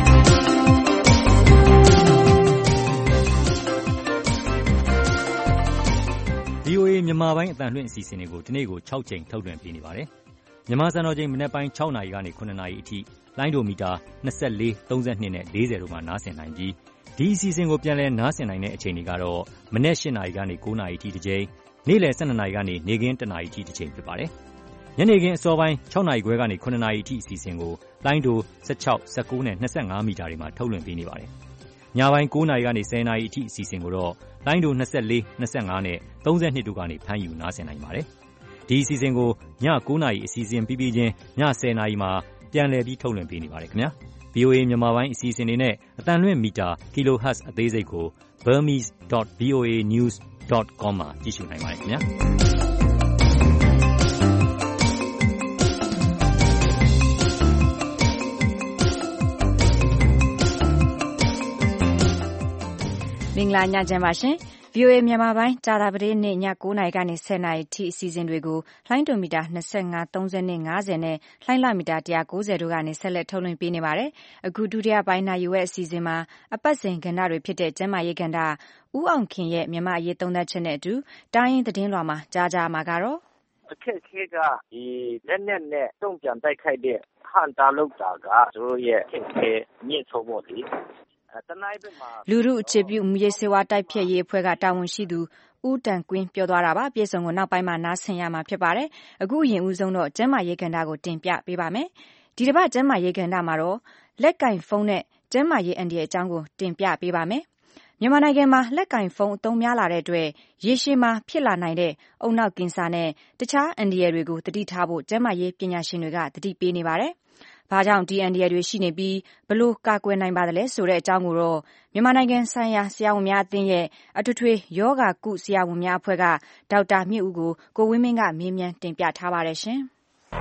ဗွီအိုအေ မြန်မာပိုင်းအသံလွှင့်အစီအစဉ်တွေကိုဒီနေ့ကို၆ချိန်ထုတ်လွှင့်ပေးနေပါတယ်မြန်မာစံတော်ချိန်မနက်ပိုင်း၆နာရီကနေ၇နာရီအထိလိုင်းဒိုမီတာ၂၄ ၃၂နဲ့၄၀တို့မှာနားဆင်နိုင်ပြီးဒီအစီအစဉ်ကိုပြန်လည်နားဆင်နိုင်တဲ့အချိန်တွေကတော့မနက်၈နာရီကနေ၉နာရီအထိတစ်ချိန်နေ့လယ်၁၂နာရီကနေနေ့ခင်း၁နာရီအထိတစ်ချိန်ဖြစ်ပါတယ်ညနေခင်းအစောပိုင်း၆နာရီခွဲကနေ၇နာရီအထိအစီအစဉ်ကိုလိုင်းဒို၁၆ ၁၉နဲ့၂၅မီတာတွေမှာထုတ်လွှင့်ပေးနေပါတယ်ညပိုင်း၉နာရီကနေ၁၀နာရီအထိအစီအစဉ်ကိုတော့လိုင်းဒို၂၄ ၂၅နဲ့သုံး၂တို့ကနေဖမ်းယူနားဆင်နိုင်ပါတယ်။ဒီအစီအစဉ်ကိုည၉နာရီအစီအစဉ်ပြီးပြီးချင်းည၁၀နာရီမှာပြန်လည်ပြီးထုတ်လွှင့်ပေးနေပါတယ်ခင်ဗျာ။ဗွီအိုအေ မြန်မာပိုင်းအစီအစဉ်တွေနဲ့အသံလွှင့်မီတာ Kilohertz အသေးစိတ်ကို burmese dot v o a news dot com မှာကြည့်ရှုနိုင်ပါတယ်ခင်ဗျာ။မင်္ဂလာညချမ်းပါရှင်။ ဗွီအိုအေမြန်မာပိုင်းကြာသပတေးနေ့ည၉နာရီကနေ၁၀နာရီထိအစီအစဉ်တွေကိုလှိုင်းဒိုမီတာ၂၅ ၃၀နဲ့၅၀နဲ့လှိုင်းလမီတာ၁၉၀တို့ကနေဆက်လက်ထုတ်လွှင့်ပေးနေပါတယ်။အခုဒုတိယပိုင်းနာရီဝက်အစီအစဉ်မှာအပတ်စဉ်ကဏ္ဍတွေဖြစ်တဲ့ကျန်းမာရေးကဏ္ဍ၊ဦးအောင်ခင်ရဲ့မြန်မာ့အရေးသုံးသပ်ချက်နဲ့အတူတိုင်းရင်းသတင်းလွှာမှာကြားကြမှာကတော့အခက်အခဲကဒီလက်နက်နဲ့တုံ့ပြန်တိုက်ခိုက်တဲ့ဟန်တာလုပ်တာကသူတို့ရဲ့အခက်အခဲမြင့်ဆုံးပေါ့လေ။လူထုအခြေပြုမူရေးစေဝါတိုက်ဖျက်ရေးအဖွဲ့ကတာဝန်ရှိသူဦးတန်ကွင်းပြောသွားတာပါ။ပြည်စုံကိုနောက်ပိုင်းမှာနားဆင်ရမှာဖြစ်ပါတယ်။အခုအရင်ဦးဆုံးတော့ကျန်းမာရေးကဏ္ဍကိုတင်ပြပေးပါမယ်။ဒီတစ်ပတ်ကျန်းမာရေးကဏ္ဍမှာတော့လက်ကင်ဖုန်းနဲ့ကျန်းမာရေးအန္တရာယ်အကြောင်းကိုတင်ပြပေးပါမယ်။မြန်မာနိုင်ငံမှာလက်ကင်ဖုန်းအသုံးများလာတဲ့အတွက်ရေရှည်မှာဖြစ်လာနိုင်တဲ့အုံနောက်ကင်ဆာနဲ့တခြားအန္တရာယ်တွေကိုသတိထားဖို့ကျန်းမာရေးပညာရှင်တွေကသတိပေးနေပါတယ်။ဘာကြောင့်ဒီအန္တရာယ်တွေရှိနေပြီးဘလို့ကာကွယ်နိုင်ပါသလဲဆိုတဲ့အကြောင်းကိုတော့မြန်မာနိုင်ငံဆိုင်ရာဆရာဝန်များအသင်းရဲ့အထွေထွေယောဂကုဆရာဝန်များအဖွဲ့ကဒေါက်တာမြင့်ဦးကိုကိုဝင်းမင်းကမေးမြန်းတင်ပြထားပါတယ်ရှင်။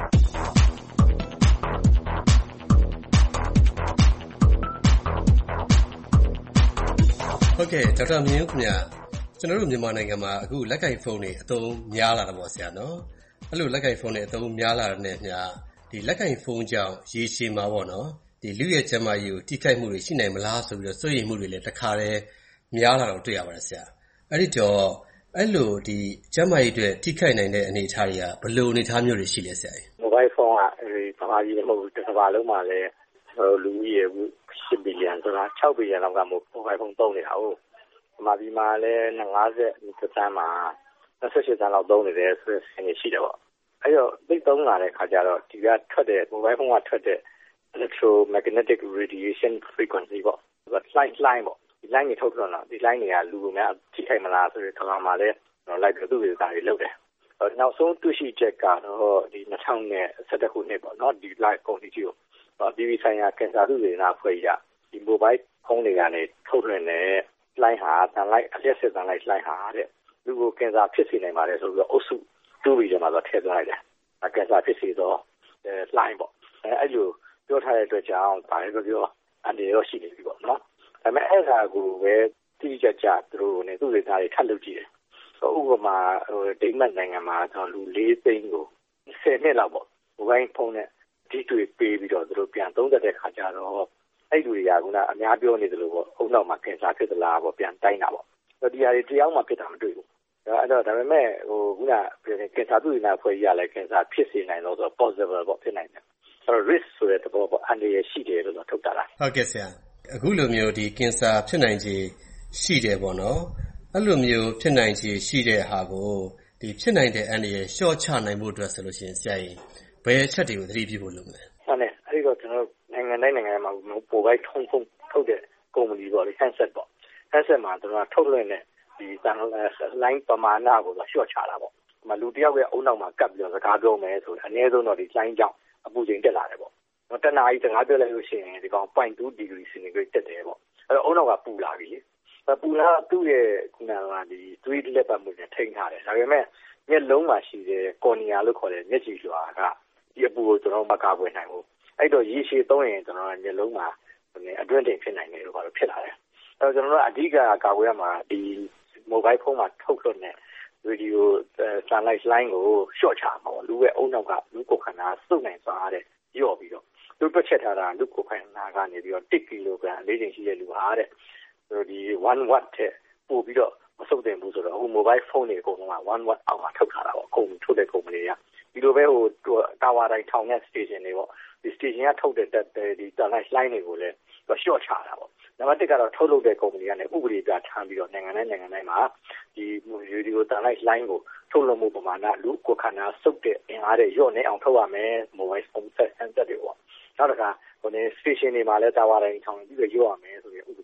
ဟုတ်ကဲ့ဒေါက်တာမြင့်ဦးခင်ဗျာကျွန်တော်တို့မြန်မာနိုင်ငံမှာအခုလက်ကင်ဖုန်းတွေအသုံးများလာတာပေါ့ဆရာနော်အဲ့လိုလက်ကင်ဖုန်းတွေအသုံးများလာတဲ့ညဒီလက်ကင်ဖုန်းကြောင့်ရေရှည်မှာပေါ့နော်ဒီလူရဲ့ကျန်းမာရေးကိုထိခိုက်မှုတွေရှိနိုင်မလားဆိုပြီးတော့စိုးရိမ်မှုတွေလည်းတစ်ခါတည်းများလာတော့တွေ့ရပါတယ်ဆရာအဲ့ဒီတော့အဲ့လိုဒီကျန်းမာရေးတွေထိခိုက်နိုင်တဲ့အနေအထားတွေကဘယ်လိုအနေအထားမျိုးတွေရှိလဲဆရာမိုဘိုင်းဖုန်းကအဲဒီဗမာပြည်မဟုတ်ဘူးတစ်ကမ္ဘာလုံးမှာလည်းလူဦးရေ၈ဘီလီယံဆိုတာ၆ဘီလီယံလောက်ကမိုဘိုင်းဖုန်းသုံးနေတာဟုတ်ဗမာပြည်မှာလည်း၅၀သန်းမှာ၂၈သန်းလောက်သုံးနေတယ်ဆိုတဲ့ဆင်းနေရှိတယ်ပေါ့အဲ့တော့သိသုံးလာတဲ့ခါကျတော့ဒီကထွက်တဲ့ mobile phone ကထွက်တဲ့ electromagnetic radiation frequency ပေါ့။ line line ပေါ့။ဒီ line တွေထုတ်ထွက်လာဒီ line တွေကလူကိုများထိခိုက်မလားဆိုတဲ့ခါမှာလည်းလိုက်ပြီးသူ့ဝေဒနာတွေလုပ်တယ်။နောက်ဆုံးတွေ့ရှိချက်ကတော့ဒီ၂၀၁၁ခုနှစ်ပေါ့နော်ဒီ live ကုန်ကြီးကိုအပြည်ပြည်ဆိုင်ရာကင်ဆာသုတေသနအဖွဲ့ကြီးကဒီ mobile phone တွေကနေထုတ်လွှင့်တဲ့ line ဟာတန်လိုက်အလျှက်စစ်တန်လိုက် line ဟာတဲ့လူကိုကင်ဆာဖြစ်စေနိုင်ပါတယ်ဆိုပြီးတော့အုပ်စုတူပြီးတော့မှတော့ထည့်သွင်းလိုက်တယ်။ကင်ဆာဖြစ်စေတော့လှိုင်းပေါ့။အဲအဲ့လိုပြောထားတဲ့အတွက်ကြောင့်ဒါလည်းပြောအန္တရာယ်ရှိနေပြီပေါ့နော်။ဒါပေမဲ့အဲ့ဒါကိုပဲတိကျကျသူတို့နဲ့သူ့ဒေသတွေထပ်လုပ်ကြည့်တယ်။ဥပမာဟိုဒိန်းမတ်နိုင်ငံမှာတော့လူ၄သိန်းကိုဆယ်နှစ်လောက်ပေါ့။မိုဘိုင်းဖုန်းနဲ့ဒီတွေ့ပေးပြီးတော့သူတို့ပြန်သုံးသက်တဲ့ခါကျတော့အဲ့လူတွေကကအများပြောနေတယ်လို့ပေါ့။အုံနောက်မှာကင်ဆာဖြစ်သလားပေါ့ပြန်တိုင်းတာပေါ့။ဒီဟာတွေတရားမှဖြစ်တာမတွေ့ဘူး။အဲ့တော့ဒါပေမဲ့ဟိုခုနကင်ဆာသုတေသနအဖွဲ့ကြီးကလည်းကင်ဆာဖြစ်စေနိုင်တော့ဆို possible ပေါ့ဖြစ်နိုင်တယ်။အဲ့တော့ risk ဆိုတဲ့သဘောပေါ့အန္တရာယ်ရှိတယ်လို့ထုတ်တာလား။ဟုတ်ကဲ့ဆရာ။အခုလိုမျိုးဒီကင်ဆာဖြစ်နိုင်ခြေရှိတယ်ပေါ့နော်။အဲ့လိုမျိုးဖြစ်နိုင်ခြေရှိတဲ့ဟာကိုဒီဖြစ်နိုင်တဲ့အန္တရာယ်လျှော့ချနိုင်ဖို့အတွက်ဆိုလို့ရှိရင်ဆရာကြီးဘယ်အချက်တွေကိုသတိပြုဖို့လိုမလဲ။ဟုတ်တယ်။အဲ့ဒီတော့ကျွန်တော်နိုင်ငံတိုင်းနိုင်ငံမှာပိုဘိုင်းထုံးထုံးထုတ်တဲ့ကုမ္ပဏီပေါ့လေ handset ပေါ့။ handset မှာကျွန်တော်ထုတ်လွှင့်တဲ့ဒီတန်လိုင်းပမာဏကိုတော့လျှော့ချတာပေါ့။ဒီမှာလူတယောက်ရဲ့အုံနောက်မှာကပ်ပြီးတော့စကားပြောမယ်ဆိုရင်အနည်းဆုံးတော့ဒီလိုင်းကြောင့်အပူချိန်တက်လာတယ်ပေါ့။တော့တနားကြီးစကားပြောလိုက်လို့ရှိရင်ဒီကောင် zero point two degree centigrade တက်တယ်ပေါ့။အဲ့တော့အုံနောက်ကပူလာပြီလေ။ပူလာသူ့ရဲ့ခုနကဒီသွေးလက်ပတ်မှုနဲ့ထိန်းထားတယ်။ဒါပေမဲ့မျက်လုံးမှာရှိတဲ့ကော်နီယာလို့ခေါ်တဲ့မျက်ကြည်လွှာကဒီအပူကိုကျွန်တော်မကာကွယ်နိုင်ဘူး။အဲ့တော့ရေရှည်သုံးရင်ကျွန်တော်မျက်လုံးမှာအတွင်းတိမ်ဖြစ်နိုင်တယ်လို့ဘာလို့ဖြစ်လာတယ်။အဲ့တော့ကျွန်တော်တို့အဓိကကာကွယ်ရမှာဒီမိုဘိုင်းဖုန်းမှာထုတ်လွှင့်တဲ့ဗီဒီယိုစံလိုက်လိုင်းကိုရှော့ချမှာပေါ့လူရဲ့အုံနောက်ကလူကိုခန္ဓာစုပ်နိုင်စွာတဲ့ရော့ပြီးတော့သူတွက်ချက်ထားတာလူကိုခန္ဓာကနေပြီးတော့တစ်ကီလိုဂရမ်အလေးချိန်ရှိတဲ့လူဟာတဲ့ဒီone watt တဲ့ပို့ပြီးတော့မစုပ်တင်ဘူးဆိုတော့အခုမိုဘိုင်းဖုန်းတွေအကုန်လုံးကone watt အောက်မှာထုတ်ထားတာပေါ့အကုန်ထုတ်တဲ့ကုမ္ပဏီတွေကဒီလိုပဲဟိုတာဝါတိုင်းထောင်တဲ့ station တွေပေါ့ဒီ station ကထုတ်တဲ့ဒီတန်လိုက်လိုင်းတွေကိုလည်းရှော့ချတာပေါ့နံပါတ်တစ်ကတော့ထုတ်လုပ်တဲ့ကုမ္ပဏီကနေဥပဒေပြထမ်းပြီးတော့နိုင်ငံတိုင်းနိုင်ငံတိုင်းမှာဒီရေဒီယိုတန်လိုက်လိုင်းကိုထုတ်လုပ်မှုပမာဏလူကိုခန္ဓာစုပ်တဲ့အင်အားတွေရော့နေအောင်ထုတ်ရမယ်မိုဘိုင်းဖုန်းဆက်ဆန်ဆက်တွေပေါ့နောက်တစ်ခါဟိုနေ station တွေမှာလည်းတာဝါတိုင်းထောင်ပြီးတော့ရော့ရမယ်ဆိုပြီးဥပဒေ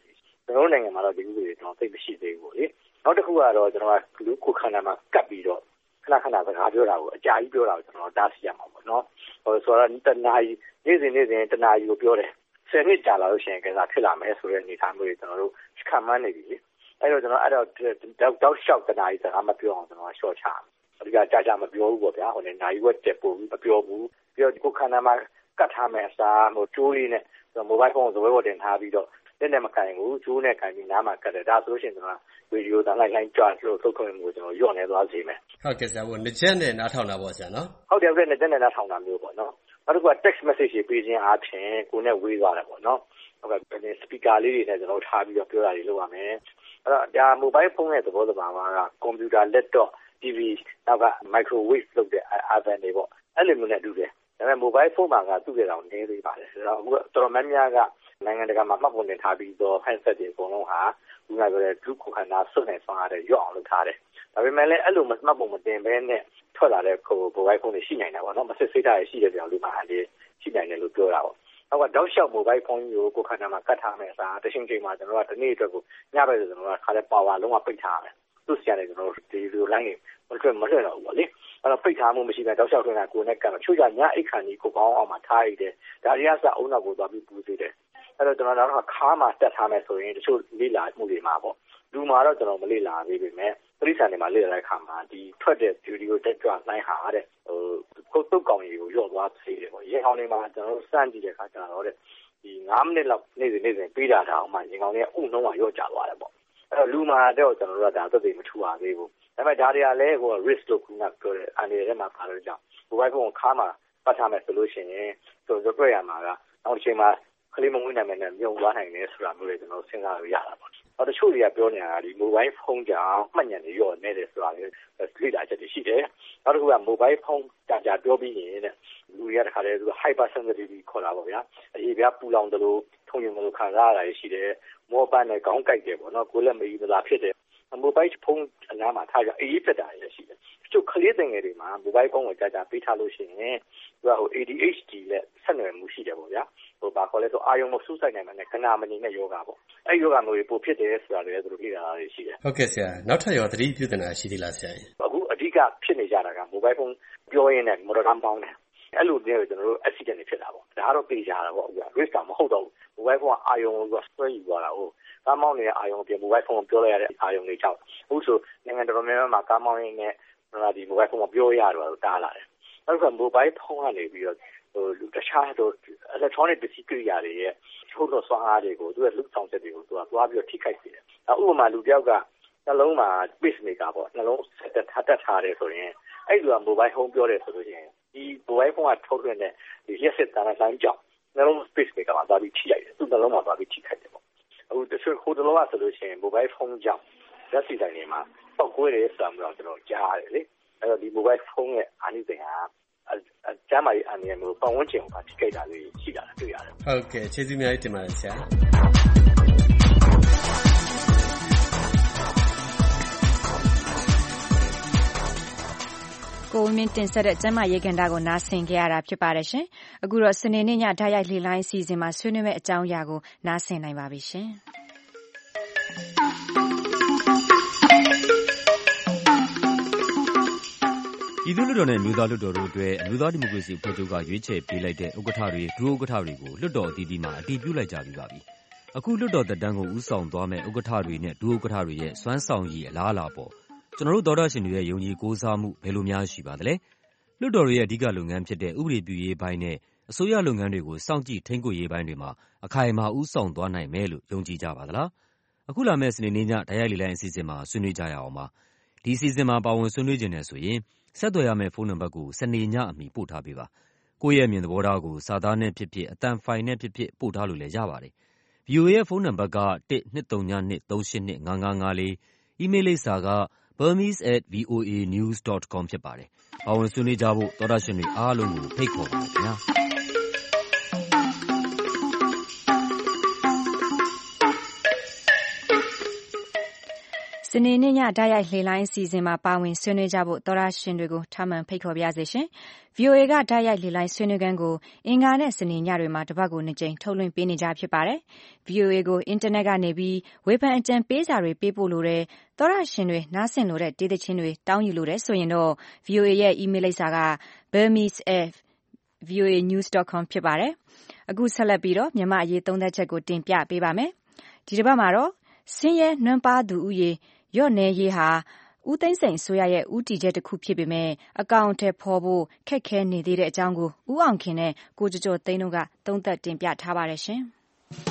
ကျွန်တော်နိုင်ငံမှာတော့ဒီဥပဒေတော့သိမရှိသေးဘူးလေနောက်တစ်ခုကတော့ကျွန်တော်ကလူကိုခန္ဓာမှာကပ်ပြီးတော့ခဏခဏစကားပြောတာကိုအကြာကြီးပြောတာကိုကျွန်တော်တားဆီးရမှာပေါ့နော်ဟိုဆိုတော့တနာရီနေ့စဉ်နေ့စဉ်တနာရီကိုပြောတယ်ဆယ်နှစ်ကြာလာလို့ရှိရင်ကစားဖြစ်လာမယ်ဆိုတဲ့အနေအထားမျိုးတွေကျွန်တော်တို့ခံမှန်းနေပြီလေအဲ့တော့ကျွန်တော်အဲ့တော့တောက်လျှောက်တနာရီစကားမပြောအောင်ကျွန်တော်ရှော့ချအဓိကကြာကြာမပြောဘူးပေါ့ဗျာဟိုနေနာရီဝက်တက်ပို့ပြီးမပြောဘူးပြီးတော့ဒီကိုခန္ဓာမှာကတ်ထားမယ်အစားဟိုကျိုးလေးနဲ့မိုဘိုင်းဖုန်းကိုဇပွဲပေါ်တင်ထားပြီးတော့လက်နဲ့မကင်ဘူးကျိုးနဲ့ကင်ပြီးနားမှာကတ်တယ်ဒါဆိုလို့ရှိရင်ကျွန်တော်ဗီဒီယိုတန်းလိုက်လိုက်ကြွလို့သုတ်ခွင့်ကိုကျွန်တော်ညော့နေသွားစေမယ်ဟုတ်ကဲ့ဆရာဟိုနှစ်ချက်နဲ့နားထောင်တာပေါ့ဆရာနော်ဟုတ်တယ်ဟုတ်တယ်နှစ်ချက်နဲ့နားထောင်တာမျိုးပေါ့နော်နောက်တစ်ခုက text message ပေးခြင်းအားဖြင့်ကိုယ်နဲ့ဝေးသွားတယ်ပေါ့နော်ဟုတ်ကဲ့ speaker လေးတွေနဲ့ကျွန်တော်ထားပြီးတော့ပြောတာတွေလုပ်ရမယ်အဲ့တော့ဒါ mobile phone ရဲ့သဘောသဘာဝက computer laptop တီ ဗီ နောက်က microwave လုပ်တဲ့ oven တွေပေါ့အဲ့လိုမျိုးနဲ့တူတယ်ဒါပေမဲ့ mobile phone မှာကသူ့ရဲ့တောင်နေသေးပါတယ်ဆိုတော့အခုတော်တော်များများကနိုင်ငံတကာမှာမှတ်ပုံတင်ထားပြီးတော့ handset တွေအကုန်လုံးဟာဒီမှာပြောတဲ့ဒုက္ခခန္ဓာစွန့်နေဆောင်ရတဲ့ရော့အောင်လုပ်ထားတယ်ဒါပေမဲ့လည်းအဲ့လိုမှတ်ပုံမတင်ဘဲနဲ့ထွက်လာတဲ့ကို mobile phone တွေရှိနိုင်တာပေါ့နော်မစစ်ဆေးတာရှိတဲ့ကြောင်ဒီမှာအန်ဒီရှိနိုင်တယ်လို့ပြောတာပေါ့နောက်ကတောက်လျှောက် mobile phone ကိုကိုခန္ဓာမှာကတ်ထားမယ်ဆိုတာတချိန်ချိန်မှာကျွန်တော်ကဒီနေ့အတွက်ကိုညဘက်ဆိုကျွန်တော်ကခါတဲ့ power လုံးဝပိတ်ထားရမယ်သူ့ဆရာတွေကျွန်တော်ဒီလို line မလွှတ်မလွှတ်တော့ဘူးပေါ့လေအဲ့တော့ပိတ်ထားမှုမရှိဘဲတောက်လျှောက်ထွန်းတာကိုနဲ့ကတ်မှာချို့ကြညအိတ်ခါကြီးကိုကောင်းအောင်မှာထားရတဲ့ဒါတွေကစအုံနောက်ကိုသွားပြီးပူစေတယ်အဲ့တော့ကျွန်တော်တော့ခါမှာတက်ထားမယ်ဆိုရင်တချို့လေးလာမှုတွေမှာပေါ့လူမှာတော့ကျွန်တော်မလေးလာသေးပေမဲ့ပရိသတ်တွေမှာလေးလာတဲ့ခါမှာဒီထွက်တဲ့ဗီဒီယိုတက်ကြွနိုင်ဟာတဲ့ဟိုခုတ်တုတ်ကောင်ကြီးကိုရော့သွားစေတယ်ပေါ့ရေကောင်တွေမှာကျွန်တော်တို့စမ်းကြည့်တဲ့ခါကျတော့တဲ့ဒီငါးမိနစ်လောက်နေ့စဉ်နေ့စဉ်ပေးတာတောင်မှရေကောင်တွေကဥနှုံးကရော့ကျသွားတယ်ပေါ့အဲ့တော့လူမှာတော့ကျွန်တော်တို့ကဒါသက်သေမထူပါသေးဘူးဒါပေမဲ့ဒါတွေကလည်းဟို risk လို့ခုနကပြောတဲ့အန်ဒီထဲမှာပါလို့ကြောင့် mobile phone ခါမှာပတ်ထားမယ်ဆိုလို့ရှိရင်ဆိုတော့တွေ့ရမှာကနောက်တစ်ချိန်မှာကလေးမမွေးနိုင်မယ်နဲ့မြုံသွားနိုင်တယ်ဆိုတာမျိုးတွေကျွန်တော်စဉ်းစားလို့ရတာပေါ့။နောက်တချို့တွေကပြောနေတာကဒီ mobile phone ကြောင့်မှတ်ဉာဏ်တွေရော့နေတယ်ဆိုတာလည်းလေ့လာချက်တွေရှိတယ်။နောက်တစ်ခုက mobile phone ကြာကြာပြောပြီးရင်တဲ့လူတွေကတခါတည်းသူ hyper sensitivity ခေါ်တာပေါ့ဗျာ။အရေးပြပူလောင်တယ်လို့ထုံယုံတယ်လို့ခံစားရတာရှိတယ်။မောပန်းနဲ့ခေါင်းကိုက်တယ်ပေါ့နော်။ကိုယ်လက်မကြီးမသာဖြစ်တယ်။ mobile phone အနားမှာထားကြအေးဖြစ်တာလည်းရှိတယ်။တချို့ကလေးငယ်တွေမှာ mobile phone ကိုကြာကြာပေးထားလို့ရှိရင်သူကဟို A D H D နဲ့ဆက်နွယ်မှုရှိတယ်ပေါ့ဗျာဟိုဘာခေါ်လဲဆိုအာယုံမစူးစိုက်နိုင်မှလည်းခဏမနေနဲ့ယောဂပေါ့အဲ့ယောဂမျိုးတွေပိုဖြစ်တယ်ဆိုတာလည်းသူတို့သိတာတွေရှိတယ်ဟုတ်ကဲ့ဆရာနောက်ထပ်ရောသတိပြုသနာရှိသေးလားဆရာအခုအဓိကဖြစ်နေကြတာက mobile phone ပြောရင်းနဲ့ motor gun ပေါင်းတယ်အဲ့လိုမျိုးကျွန်တော်တို့ accident တွေဖြစ်တာပေါ့ဒါကတော့သိကြတာပေါ့အခုက risk ကမဟုတ်တော့ဘူး mobile phone ကအာယုံကိုဆွဲယူသွားတာဟုတ်ကားမောင်းနေတဲ့အာယုံအပြင် mobile phone ကိုပြောလိုက်ရတဲ့အာယုံတွေကြောင့်အခုဆိုနိုင်ငံတော်များများမှာကားမောင်းရင်းနဲ့ဒီ mobile phone ကိုပြောရတော့တားလာတယ်နောက်တစ်ခါ mobile phone ကနေပြီးတော့ဟိုလူတခြားတော့ electronic ပစ္စည်းကိရိယာတွေရဲ့ချိုးတော့စွမ်းအားတွေကိုသူကလူဆောင်ချက်တွေကိုသူကသွားပြီးတော့ထိခိုက်စေတယ်။နောက်ဥပမာလူတယောက်ကနှလုံးမှာ pacemaker ပေါ့နှလုံးဆက်တက်တက်ထားတယ်ဆိုရင်အဲ့လူက mobile phone ပြောတယ်ဆိုလို့ရှိရင်ဒီ mobile phone ကထုတ်လွှင့်တဲ့ဒီရက်စစ်တန်းလိုင်းကြောင့်နှလုံး pacemaker မှာသွားပြီးထိရိုက်တယ်သူ့နှလုံးမှာသွားပြီးထိခိုက်တယ်ပေါ့။အခုတချို့ဟိုတလောကဆိုလို့ရှိရင် mobile phone ကြောင့်လက်စီတိုင်းတွေမှာပောက်ကွဲတယ်ဆိုတာမျိုးကျွန်တော်ကြားရတယ်လေ။အဲ့တော့ဒီ mobile phone ရဲ့အာနိသင်ဟာအကျမ်းမာရေးအန်ရမျိုးပတ်ဝန်းကျင်ကိုထိခိုက်တာလေးရှိတာတွေ့ရတယ်။ဟုတ်ကဲ့ကျေးဇူးများတင်ပါတယ်ဆရာ။ကိုဝင်းမင်းတင်ဆက်တဲ့ကျမ်းမာရေးကဏ္ဍကိုနားဆင်ကြရတာဖြစ်ပါတယ်ရှင်။အခုတော့စနေနေ့ညဓာတ်ရိုက်လေလိုင်းအစီအစဉ်မှာဆွေးနွေးမယ့်အကြောင်းအရာကိုနားဆင်နိုင်ပါပြီရှင်။ပြည်သူ့လွှတ်တော်နဲ့အမျိုးသားလွှတ်တော်တို့အတွက်အမျိုးသားဒီမိုကရေစီအဖွဲ့ချုပ်ကရွေးချယ်ပေးလိုက်တဲ့ဥက္ကဋ္ဌတွေဒုဥက္ကဋ္ဌတွေကိုလွှတ်တော်အသီးသီးမှာအတည်ပြုလိုက်ကြပြီးပါပြီ။အခုလွှတ်တော်သက်တမ်းကိုဦးဆောင်သွားမယ့်ဥက္ကဋ္ဌတွေနဲ့ဒုဥက္ကဋ္ဌတွေရဲ့စွမ်းဆောင်ရည်အလားအလာပေါ်ကျွန်တော်တို့သောတရှင်တွေရဲ့ယုံကြည်ကိုးစားမှုဘယ်လိုများရှိပါသလဲ။လွှတ်တော်တွေရဲ့အဓိကလုပ်ငန်းဖြစ်တဲ့ဥပဒေပြုရေးပိုင်းနဲ့အစိုးရလုပ်ငန်းတွေကိုစောင့်ကြည့်ထိန်းကွပ်ရေးပိုင်းတွေမှာအခိုင်အမာဦးဆောင်သွားနိုင်မယ်လို့ယုံကြည်ကြပါသလား။အခုလာမယ့်စနေနေ့ညဓာတ်ရိုက်လေလိုင်းအစီအစဉ်မှာဆွေးနွေးကြရအောင်ပါ။ဒီအစီအစဉ်မှာပါဝင်ဆွေးနွေးခြင်းနဲ့ဆိုရင်ဆက်သွယ်ရမယ့်ဖုန်းနံပါတ်ကိုစနေညအမီပို့ထားပေးပါ။ကိုယ့်ရဲ့အမြင်သဘောထားကိုစာသားနဲ့ဖြစ်ဖြစ်အသံဖိုင်နဲ့ဖြစ်ဖြစ်ပို့ထားလို့လည်းရပါတယ်။ဗီအိုအေ ရဲ့ဖုန်းနံပါတ်ကတစ်နှစ်သုံးညနှစ်သုံးရှစ်နှစ်ငါးငါးငါးလေးအီးမေးလ်လိပ်စာက burmese at voa news dot com ဖြစ်ပါတယ်။ပါဝင်ဆွေးနွေးကြဖို့သောတရှင်တွေအားလုံးကိုဖိတ်ခေါ်ပါတယ်ခင်ဗျာ။စနေနေ့ညတိုက်ရိုက်လှေလိုင်းအစီအစဉ်မှာပါဝင်ဆွေးနွေးကြဖို့သောတရှင်တွေကိုထပ်မံဖိတ်ခေါ်ပါရစေရှင်။ ဗွီအိုအေ ကတိုက်ရိုက်လှေလိုင်းဆွေးနွေးခန်းကိုအင်္ဂါနဲ့စနေညတွေမှာတပတ်ကိုနှစ်ကြိမ်ထုတ်လွှင့်ပေးနေကြဖြစ်ပါတယ်။ ဗွီအိုအေ ကိုအင်တာနက်ကနေပြီးဝေဖန်အကြံပေးစာတွေပေးပို့လိုတဲ့သောတရှင်တွေနားဆင်လိုတဲ့တေးသချင်းတွေတောင်းယူလိုတဲ့ဆိုရင်တော့ ဗွီအိုအေ ရဲ့အီးမေးလ်လိပ်စာက burmese at v o a news dot com ဖြစ်ပါတယ်။အခုဆက်လက်ပြီးတော့မြန်မာအရေးသုံးသပ်ချက်ကိုတင်ပြပေးပါမယ်။ဒီတစ်ပတ်မှာတော့ဆင်းရဲနွမ်းပါးသူဦးရေလျော့နည်းရေးဟာဦးသိန်းစိန်အစိုးရရဲ့ဦးတည်ချက်တစ်ခုဖြစ်ပေမဲ့အကောင့်အထည်ဖော်ဖို့ခက်ခဲနေသေးတဲ့အကြောင်းကိုဦးအောင်ခင်နဲ့ကိုကျော်ကျော်သိန်းတို့ကသုံးသပ်တင်ပြထားပါတယ်ရှင်။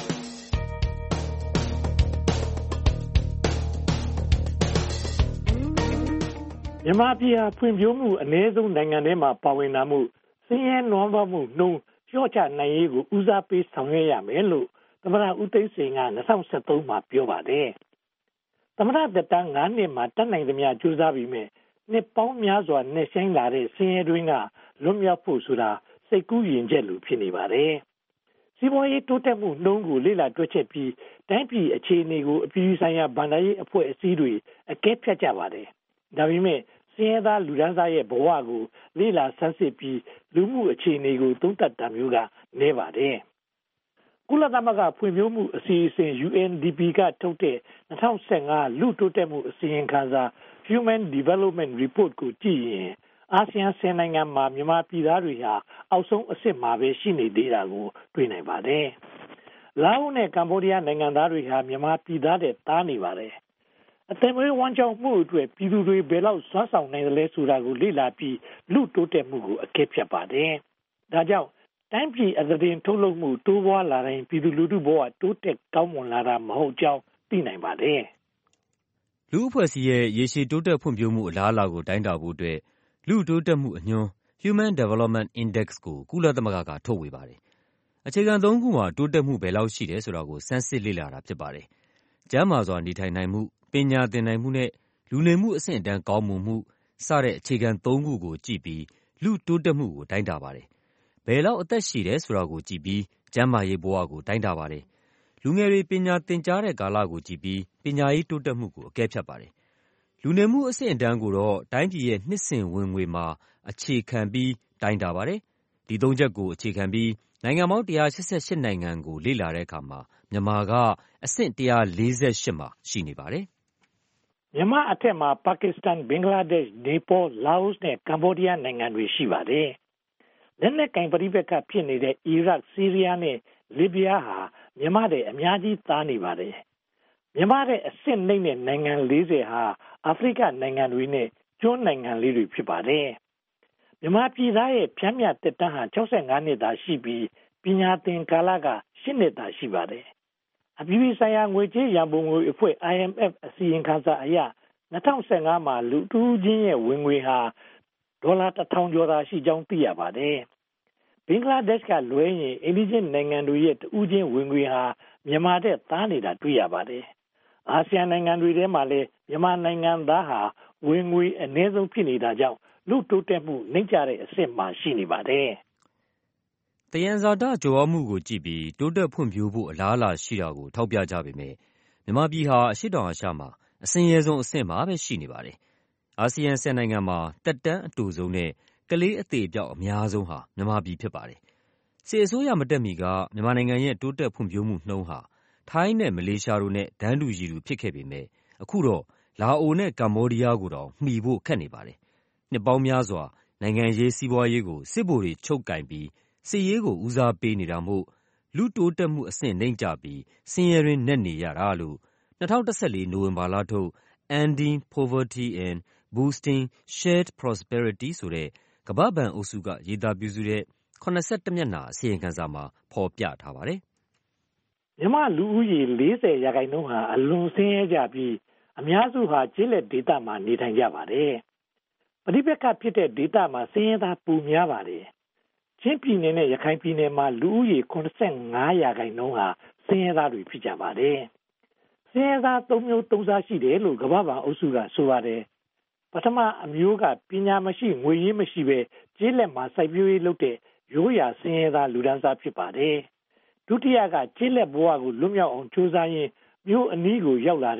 မြန်မာပြည်ဟာဖွံ့ဖြိုးမှုအနည်းဆုံးနိုင်ငံထဲမှာပါဝင်လာမှုဆင်းရဲနွမ်းပါးမှုနှုန်းလျှော့ချနိုင်ရေးကိုဦးစားပေးဆောင်ရွက်ရမယ်လို့သမ္မတဦးသိန်းစိန်က၂၀၁၃မှာပြောပါတယ်။သမ္မတသက်တမ်း၅နှစ်မှာတတ်နိုင်သမျှကြိုးစားပြီးမြဲနှစ်ပေါင်းများစွာနဲ့ဆိုင်လာတဲ့ဆင်းရဲတွင်းကလွတ်မြောက်ဖို့ဆိုတာစိတ်ကူးယဉ်ချက်လိုဖြစ်နေပါတယ်။စီးပွားရေးတိုးတက်မှုနှုန်းကိုလေ့လာတွက်ချက်ပြီးတိုင်းပြည်အခြေအနေကိုအပြည်ပြည်ဆိုင်ရာဗန္ဒာရေးအဖွဲ့အစည်းတွေအကဲဖြတ်ကြပါတယ်။ဒါပေမဲ့ဆင်းရဲသားလူဒန်းစားရဲ့ဘဝကိုလေ့လာဆန်းစစ်ပြီးလူမှုအခြေအနေကိုသုံးသပ်တာမျိုးကနည်းပါတယ်။ကုလသမဂ္ဂဖွံ့ဖြိုးမှုအစီအစဉ် U N D P ကထုတ်တဲ့၂၀၁၅လူတိုးတက်မှုအစီရင်ခံစာ Human Development Report ကိုကြည့်ရင်အာဆီယံဆယ်နိုင်ငံမှာမြန်မာပြည်သားတွေဟာအောက်ဆုံးအဆင့်မှာပဲရှိနေသေးတာကိုတွေ့နိုင်ပါတယ်။လာအိုနဲ့ကမ္ဘောဒီးယားနိုင်ငံသားတွေဟာမြန်မာပြည်သားတွေတားနေပါတယ်။အသက်မွေးဝမ်းကြောင်းမှုအတွက်ပြည်သူတွေဘယ်လောက်စွမ်းဆောင်နိုင်သလဲဆိုတာကိုလေ့လာပြီးလူတိုးတက်မှုကိုအကဲဖြတ်ပါတယ်။ဒါကြောင့်တိုင်းပြည်အသင်းထုတ်လုပ်မှုတိုးပွားလာတိုင်းပြည်သူလူထုဘဝတိုးတက်ကောင်းမွန်လာတာမဟုတ်ကြောင်းသိနိုင်ပါတယ်။လူအဖွဲ့အစည်းရဲ့ရေရှည်တိုးတက်ဖွံ့ဖြိုးမှုအလားအလာကိုတိုင်းတာဖို့အတွက်လူတိုးတက်မှုအညွှန်း Human Development Index ကိုကုလသမဂ္ဂကထုတ်ဝေပါတယ်။အခြေခံသုံးခုမှာတိုးတက်မှုဘယ်လောက်ရှိတယ်ဆိုတာကိုစမ်းစစ်လေ့လာတာဖြစ်ပါတယ်။ကျန်းမာစွာနေထိုင်နိုင်မှုပညာသင်နိုင်မှုနဲ့လူနေမှုအဆင့်အတန်းကောင်းမွန်မှုစတဲ့အခြေခံသုံးခုကိုကြည့်ပြီးလူတိုးတက်မှုကိုတိုင်းတာပါတယ်။ဘယ်လောက်အသက်ရှည်တယ်ဆိုတာကိုကြည့်ပြီးကျန်းမာရေးဘဝကိုတိုင်းတာပါတယ်။လူငယ်တွေပညာသင်ကြားတဲ့ကာလကိုကြည့်ပြီးပညာရေးတိုးတက်မှုကိုအကဲဖြတ်ပါတယ်။လူနေမှုအဆင့်အတန်းကိုတော့တိုင်းပြည်ရဲ့နှစ်စဉ်ဝင်ငွေမှာအခြေခံပြီးတိုင်းတာပါတယ်။ဒီသုံးချက်ကိုအခြေခံပြီးနိုင်ငံပေါင်း၁၈၈နိုင်ငံကိုလေ့လာတဲ့အခါမှာမြန်မာကအဆင့်၁၄၈မှာရှိနေပါတယ်။မြန်မာအထက်မှာပါကစ္စတန်ဘင်္ဂလားဒေ့ရှ်နေပေါလာအိုနဲ့ကမ္ဘောဒီးယားနိုင်ငံတွေရှိပါတယ်။လက်နက်ကင်ပဋိပက္ခဖြစ်နေတဲ့အီရတ်ဆီးရီးယားနဲ့လစ်ဗျားဟာမြန်မာတဲ့အများကြီးသားနေပါတယ်။မြန်မာတဲ့အဆင့်နှိမ့်တဲ့နိုင်ငံ၄၀ဟာအာဖရိကနိုင်ငံတွေနဲ့ကျွန်းနိုင်ငံလေးတွေဖြစ်ပါတယ်။မြန်မာပြည်သားရဲ့ဖြန်းမြတက်တန်းဟာ၆၅နှစ်သာရှိပြီးပညာသင်ကာလက၈နှစ်သာရှိပါတယ်။အပြည်ပြည်ဆိုင်ရာငွေကြေးရန်ပုံငွေအဖွဲ့ I M F အစီရင်ခံစာအရ၂၀၁၅မှာလူတဦးချင်းရဲ့ဝင်ငွေဟာဒေါ်လာတစ်ထောင်ကျော်သာရှိကြောင်းသိရပါတယ်။ဘင်္ဂလားဒေ့ရှ်ကလွဲရင်အိန္ဒိယနိုင်ငံတွေရဲ့တဦးချင်းဝင်ငွေဟာမြန်မာတဲ့သားနေတာတွေ့ရပါတယ်။အာဆီယံနိုင်ငံတွေထဲမှာလည်းမြန်မာနိုင်ငံသားဟာဝင်ငွေအနည်းဆုံးဖြစ်နေတာကြောင့်လူတိုးတက်မှုနှိမ့်ကျတဲ့အဆင့်မှာရှိနေပါတယ်။သယံဇာတကြွယ်ဝမှုကိုကြည့်ပြီးတိုးတက်ဖွံ့ဖြိုးဖို့အလားအလာရှိတာကိုထောက်ပြကြပေမယ့်မြန်မာပြည်ဟာအရှေ့တောင်အာရှမှာအဆင်းရဲဆုံးအဆင့်မှာပဲရှိနေပါတယ်။အာဆီယံဆယ်နိုင်ငံမှာတက်တန်းအတိုဆုံးနဲ့ကလေးအသေအပျောက်အများဆုံးဟာမြန်မာပြည်ဖြစ်ပါတယ်။စစ်အစိုးရမတက်မီကမြန်မာနိုင်ငံရဲ့တိုးတက်ဖွံ့ဖြိုးမှုနှုန်းဟာထိုင်းနဲ့မလေးရှားတို့နဲ့တန်းတူရည်တူဖြစ်ခဲ့ပေမယ့်အခုတော့လာအိုနဲ့ကမ္ဘောဒီးယားကိုတောင်မှီဖို့ခက်နေပါတယ်။နှစ်ပေါင်းများစွာနိုင်ငံရေးစီးပွားရေးကိုစစ်ဗိုလ်တွေချုပ်ကင်ပြီးစစ်ရေးကိုဦးစားပေးနေတာမို့လူတိုးတက်မှုအဆင့်နှိမ့်ကျပြီးဆင်းရဲတွင်းနက်နေရတာလို့၂၀၁၄နိုဝင်ဘာလထုတ် Ending Poverty and Boosting Shared Prosperity ဆိုတဲ့ကမ္ဘာ့ဘဏ်အုပ်စုကရေးသားပြုစုတဲ့၇၁မျက်နှာအစီရင်ခံစာမှာဖော်ပြထားပါတယ်။မြန်မာလူဦးရေ၄၀ရာခိုင်နှုန်းဟာအလွန်ဆင်းရဲကြပြီးအများစုဟာကျေးလက်ဒေသမှာနေထိုင်ကြပါတယ်။ပဋိပက္ခဖြစ်တဲ့ဒေသမှာဆင်းရဲသားပိုများပါတယ်။ချင်းပြည်နယ်နဲ့ရခိုင်ပြည်နယ်မှာလူဦးရေ၇၅ရာခိုင်နှုန်းဟာဆင်းရဲသားတွေဖြစ်ကြပါတယ်။ဆင်းရဲသား၃မျိုး၃စားရှိတယ်လို့ကမ္ဘာ့ဘဏ်အုပ်စုကဆိုပါတယ်။ပထမအမျိုးကပညာမရှိငွေရေးမရှိပဲကျေးလက်မှာစိုက်ပျိုးရေးလုပ်တဲ့ရိုးရာဆင်းရဲသားလူဒန်းစားဖြစ်ပါတယ်။ဒုတိယကကျေးလက်ဘဝကိုလွတ်မြောက်အောင်ကြိုးစားရင်းမြို့အနီးကိုရောက်လာတဲ့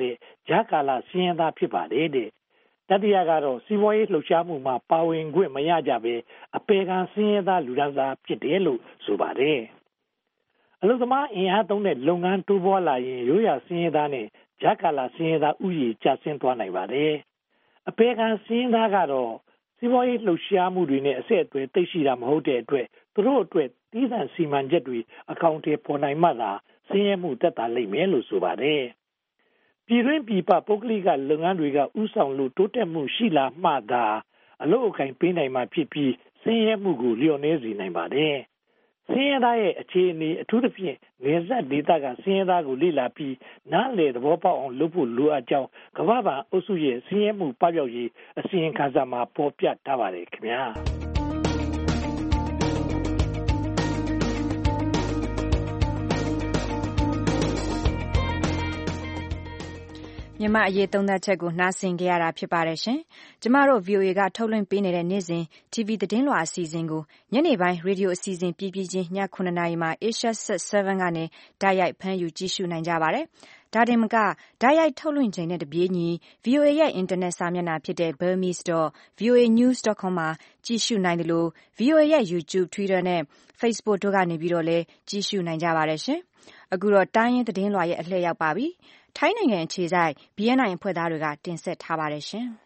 ဂျာကာလာစင်းရဲသားဖြစ်ပါတယ်တဲ့တတိယကတော့စီးပွားရေးလှုပ်ရှားမှုမှာပါဝင်ခွင့်မရကြဘဲအပေခံစင်းရဲသားလူဒန်းစားဖြစ်တယ်လို့ဆိုပါတယ်အလုပ်သမားအင်အားသုံးတဲ့လုပ်ငန်းတိုးပွားလာရင်ရိုးရာစင်းရဲသားနဲ့ဂျာကာလာစင်းရဲသားဥယျာဉ်ကျဆင်းသွားနိုင်ပါတယ်အပေခံစင်းရဲသားကတော့စီးပွားရေးလှုပ်ရှားမှုတွေနဲ့အဆက်အသွယ်သိရှိတာမဟုတ်တဲ့အတွက်သူတို့အတွက်တည်ဆန့်စီမံချက်တွေအကောင့်တွေပေါ်နိုင်မှသာစင်းရဲမှုတက်တာလိမ့်မယ်လို့ဆိုပါတယ်ပြည်တွင်းပြည်ပပုဂ္ဂလိကလုပ်ငန်းတွေကဥဆောင်လို့တိုးတက်မှုရှိလာမှသာအလုပ်အကိုင်ပေးနိုင်မှာဖြစ်ပြီးစင်းရဲမှုကိုလျော့နည်းစေနိုင်ပါတယ်စင်းရဲသားရဲ့အခြေအနေအထူးသဖြင့်နေဆက်ဒေသကစင်းရဲသားကိုလေ့လာပြီးနားလည်သဘောပေါက်အောင်လုပ်ဖို့လိုအပ်ကြောင်းကမ္ဘာ့ဘဏ်အုပ်စုရဲ့စင်းရဲမှုပပျောက်ရေးအစီရင်ခံစာမှာဖော်ပြထားပါတယ်ခင်ဗျာမြန်မာအရေးသုံးသပ်ချက်ကိုနားဆင်ကြရတာဖြစ်ပါတယ်ရှင်။ကျမတို့ ဗီအိုအေ ကထုတ်လွှင့်ပေးနေတဲ့နေ့စဉ် တီဗီ သတင်းလွှာအစီအစဉ်ကိုညနေပိုင်းရေဒီယိုအစီအစဉ်ပြီးပြီးချင်းညခုနှစ်နာရီမှာ Asia Set 7 ကနေတိုက်ရိုက်ဖမ်းယူကြည့်ရှုနိုင်ကြပါတယ်။ဒါတင်မကတိုက်ရိုက်ထုတ်လွှင့်ချိန်နဲ့တပြေးညီ ဗီအိုအေ ရဲ့အင်တာနက်စာမျက်နှာဖြစ်တဲ့ burmese dot v o a news dot com မှာကြည့်ရှုနိုင်တယ်လို့ ဗီအိုအေ ရဲ့ YouTube, Twitter နဲ့ Facebook တို့ကနေပြီးတော့လည်းကြည့်ရှုနိုင်ကြပါတယ်ရှင်။အခုတော့တိုင်းရင်းသတင်းလွှာရဲ့အလှည့်ရောက်ပါပြီ။ထိုင်းနိုင်ငံအခြေစိုက် ဘီ အင် အိုင် အဖွဲ့သားတွေကတင်ဆက်ထားပါတယ်ရှင်။